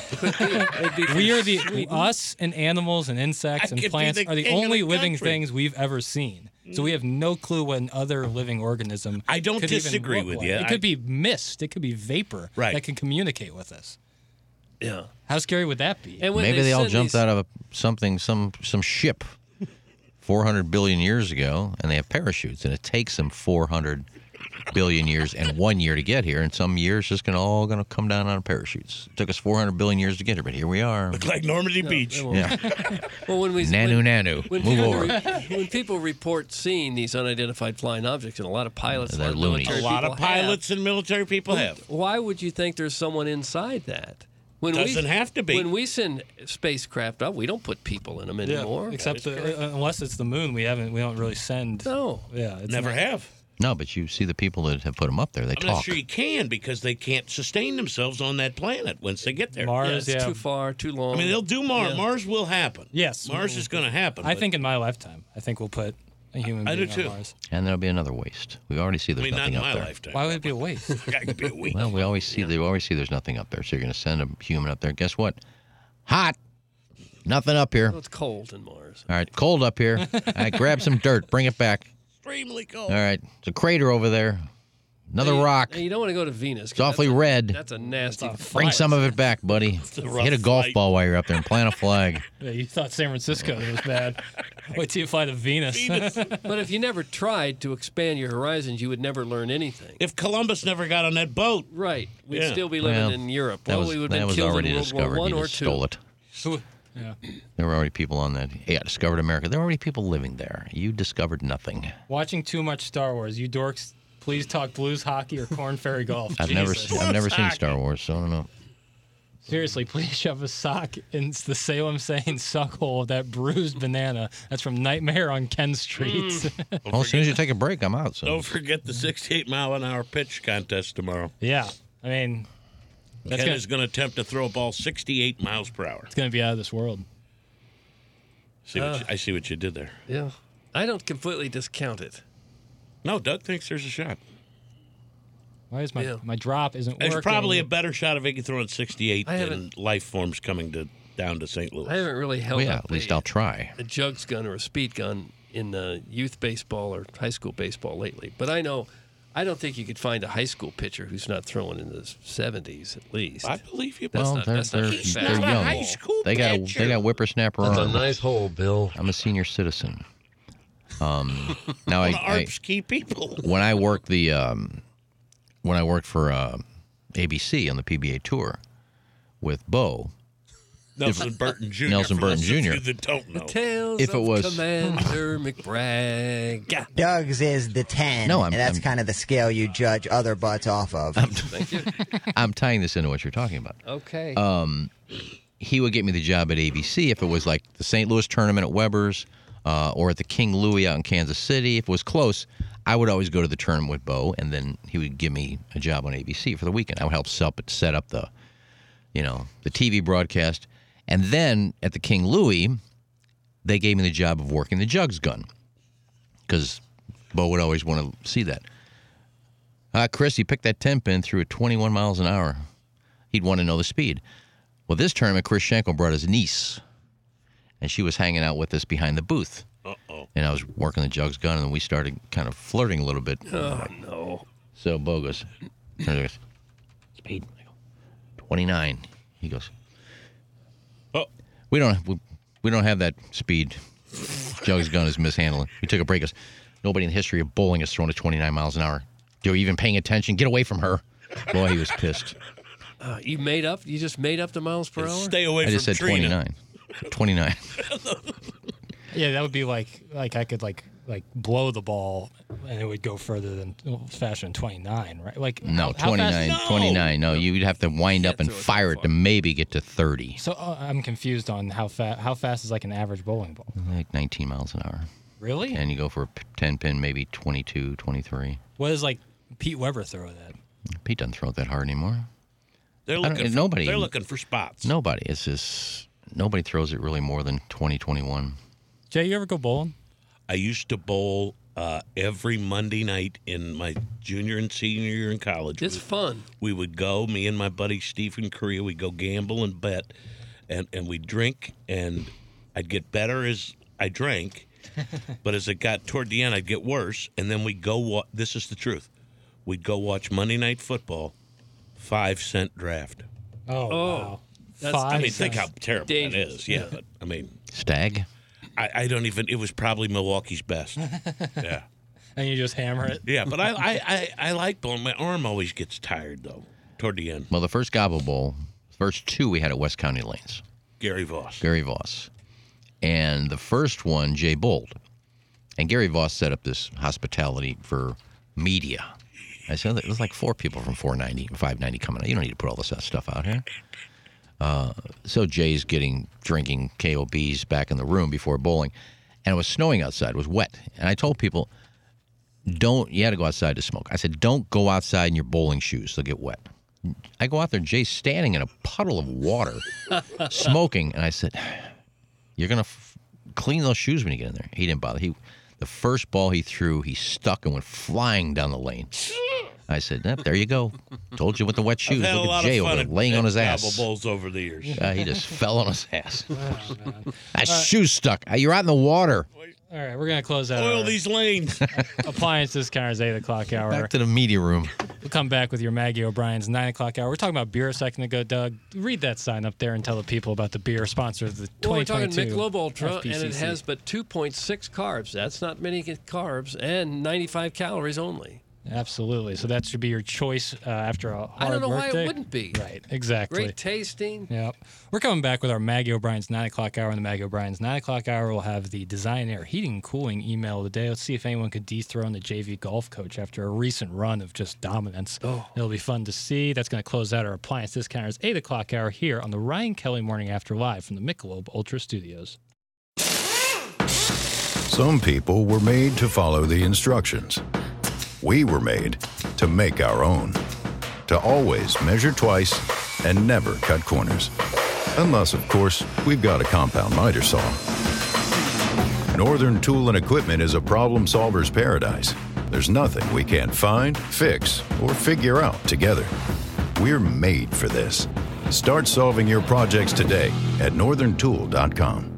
we are the us and animals and insects I and could be plants the are the king of only the living country. things we've ever seen. So we have no clue what an other living organism. I don't could even disagree look with like. you. It I- could be mist. It could be vapor Right. that can communicate with us. Yeah. How scary would that be? And when Maybe they, all send jumped these- out of a, something, some some ship four hundred billion years ago, and they have parachutes, and it takes them four hundred billion years and one year to get here, and some years just gonna all gonna come down on parachutes. It took us four hundred billion years to get here, but here we are. Look like Normandy Beach. Yeah. Well, when we Nanu when, nanu. When Move people over. re- when people report seeing these unidentified flying objects, and a lot of pilots, They're a lot of loonies. military A lot people of pilots have, and military people have. Why would you think there's someone inside that? When Doesn't we, have to be. When we send spacecraft up, we don't put people in them anymore. Except the, uh, unless it's the moon, we haven't. We don't really send. No. Yeah. It's Never not- have. No, but you see the people that have put them up there. They I'm talk. not sure you can because they can't sustain themselves on that planet once they get there. Yeah, Mars. it's Yeah. too far, too long. I mean, they'll do Mars. Yeah. Mars will happen. Yes. Mars is going to happen. I but- think in my lifetime, I think we'll put a human I being do too. on Mars. And there'll be another waste. We already see I there's mean, not nothing in up my there. lifetime. Why would it be a waste? That could be a week. Well, we always see they always see there's nothing up there. So you're going to send a human up there. Guess what? Hot. Nothing up here. Well, it's cold in Mars. All right, cold up here. All right, grab some dirt. Bring it back. Extremely cold. All right, it's a crater over there. Another Hey, rock. hey, you don't want to go to Venus. 'cause It's awfully that's a- red. That's a nasty. Bring fire. some of it back, buddy. a rough Hit a golf flight. ball while you're up there and plant a flag. Yeah, you thought San Francisco was bad. Wait till you fly to Venus. But if you never tried to expand your horizons, you would never learn anything. If Columbus never got on that boat, Right. We'd Yeah. still be living Well, in Europe. That Well, was, we would that have been was killed already in World discovered. War One You or just two. stole it. Who- yeah. There were already people on that. Yeah, discovered America. There were already people living there. You discovered nothing. Watching too much Star Wars. You dorks, please talk blues hockey or corn ferry golf. I've never, Jesus. se- I've never seen Hockey. Star Wars, so I don't know. Seriously, please shove a sock in the Salem Sane suck hole of that bruised banana. That's from Nightmare on Ken Street. Don't Well, as soon as you forget- take a break, I'm out. So don't forget the sixty-eight mile an hour pitch contest tomorrow. yeah, I mean, that's Ken gonna, is going to attempt to throw a ball sixty-eight miles per hour. it's going to be out of this world. See what Uh. you, I see what you did there. Yeah. I don't completely discount it. No, Doug thinks there's a shot. Why is my Yeah. my drop isn't There's working? probably a better shot of Iggy throwing sixty-eight I than haven't- life forms coming to down to Saint Louis. I haven't really held well, yeah, up at least a, I'll try. a jugs gun or a speed gun in uh, youth baseball or high school baseball lately. But I know, I don't think you could find a high school pitcher who's not throwing in the seventies at least. I believe you. That's well, not- they're, that's not they're, He's they're not a young. high school they got a, pitcher. they got whippersnapper That's a arms. nice hole, Bill. I'm a senior citizen. Um, now I, One of I Arp's key people. when I worked the um, when I worked for uh, A B C on the P B A tour with Bo. Nelson Burton Junior Nelson for Burton those of you Junior that don't know. Tales If it of was- Commander McBragg. Doug's is the ten. No, I'm- and that's I'm- kind of the scale you judge other butts off of. Thank you. I'm tying this into what you're talking about. Okay. Um, he would get me the job at A B C if it was like the Saint Louis tournament at Weber's uh, or at the King Louis out in Kansas City. If it was close, I would always go to the tournament with Bo, and then he would give me a job on A B C for the weekend. I would help set up, set up the, you know, the T V broadcast. And then at the King Louis, they gave me the job of working the jugs gun because Bo would always want to see that. Uh, Chris, he picked that ten pin through at twenty-one miles an hour. He'd want to know the speed. Well, this tournament, Chris Schenkel brought his niece, and she was hanging out with us behind the booth. Uh-oh. And I was working the jugs gun, and we started kind of flirting a little bit. Oh, no. So Bo goes, turns and goes, speed. I go, twenty-nine. He goes, oh, we don't we, we don't have that speed. Joe's gun is mishandling. We took a break. Goes, nobody in the history of bowling has thrown at twenty-nine miles an hour. You're even paying attention. Get away from her. Boy, he was pissed. Uh, you made up? You just made up the miles per hour? Stay away I from just said Trina. twenty-nine. twenty-nine. Yeah, that would be like like I could like like blow the ball and it would go further than well, faster than twenty-nine, right? Like No, how, how twenty-nine. fast? twenty-nine. No, you'd have to wind up and fire it to maybe get to thirty. So uh, I'm confused on how fast how fast is like an average bowling ball. Like nineteen miles an hour. Really? And you go for a p- ten pin, maybe twenty-two, twenty-three. What does like Pete Weber throw that? Pete doesn't throw it that hard anymore. They're I don't- looking. For, nobody. They're looking for spots. Nobody. It's just nobody throws it really more than twenty, twenty-one. Jay, you ever go bowling? I used to bowl uh, every Monday night in my junior and senior year in college. It's we, fun. We would go, me and my buddy Stephen Korea, we'd go gamble and bet, and, and we'd drink, and I'd get better as I drank, but as it got toward the end, I'd get worse, and then we'd go, wa- this is the truth, we'd go watch Monday Night Football, five cent draft. Oh, wow. That's- I mean, Five think how cents. terrible Dangerous. that is. Yeah, but I mean, Stag? I, I don't even, it was probably Milwaukee's best. Yeah. And you just hammer it? Yeah, but I, I, I, I like bowling. My arm always gets tired, though, toward the end. Well, the first Gobble Bowl, first two we had at West County Lanes. Gary Voss. Gary Voss. And the first one, Jay Bold. And Gary Voss set up this hospitality for media. I said it was like four people from four ninety, five ninety coming out. You don't need to put all this stuff out here. Uh, so Jay's getting, drinking K O Bs back in the room before bowling. And it was snowing outside. It was wet. And I told people, don't, you had to go outside to smoke. I said, don't go outside in your bowling shoes. They'll get wet. I go out there, Jay's standing in a puddle of water, smoking. And I said, you're going to f- clean those shoes when you get in there. He didn't bother. He, the first ball he threw, he stuck and went flying down the lane. I said, yep, there you go. Told you with the wet shoes. I've had Look a lot at Jay of fun over at, there, laying at on his Gobble ass. Bowls over the years. Uh, he just fell on his ass. Oh, man. That shoe's stuck. Uh, You're out in the water. All right, we're going to close out Oil our these lanes. appliance discounters eight o'clock hour. Back to the media room. We'll come back with your Maggie O'Brien's nine o'clock hour. We're talking about beer a second ago, Doug. Read that sign up there and tell the people about the beer sponsor of the Well, we're twenty talking twenty-two Michelob Ultra, F P C C. and it has but two point six carbs. That's not many carbs, and ninety-five calories only. Absolutely. So that should be your choice uh, after a hard I don't know why workday. it wouldn't be. Right, exactly. Great tasting. Yep. We're coming back with our Maggie O'Brien's nine o'clock hour. And the Maggie O'Brien's nine o'clock hour will have the Design Air Heating and Cooling email of the day. Let's see if anyone could dethrone the J V golf coach after a recent run of just dominance. Oh. It'll be fun to see. That's going to close out our Appliance Discounters eight o'clock hour here on the Ryan Kelly Morning After Live from the Michelob Ultra Studios. Some people were made to follow the instructions. We were made to make our own. To always measure twice and never cut corners. Unless, of course, we've got a compound miter saw. Northern Tool and Equipment is a problem solver's paradise. There's nothing we can't find, fix, or figure out together. We're made for this. Start solving your projects today at northern tool dot com.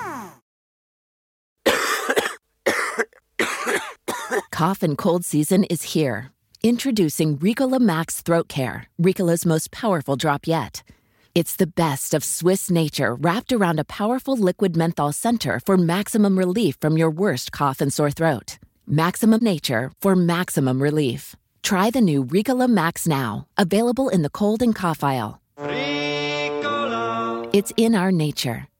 Cough and cold season is here. Introducing Ricola Max Throat Care, Ricola's most powerful drop yet. It's the best of Swiss nature wrapped around a powerful liquid menthol center for maximum relief from your worst cough and sore throat. Maximum nature for maximum relief. Try the new Ricola Max now, available in the cold and cough aisle. Ricola. It's in our nature.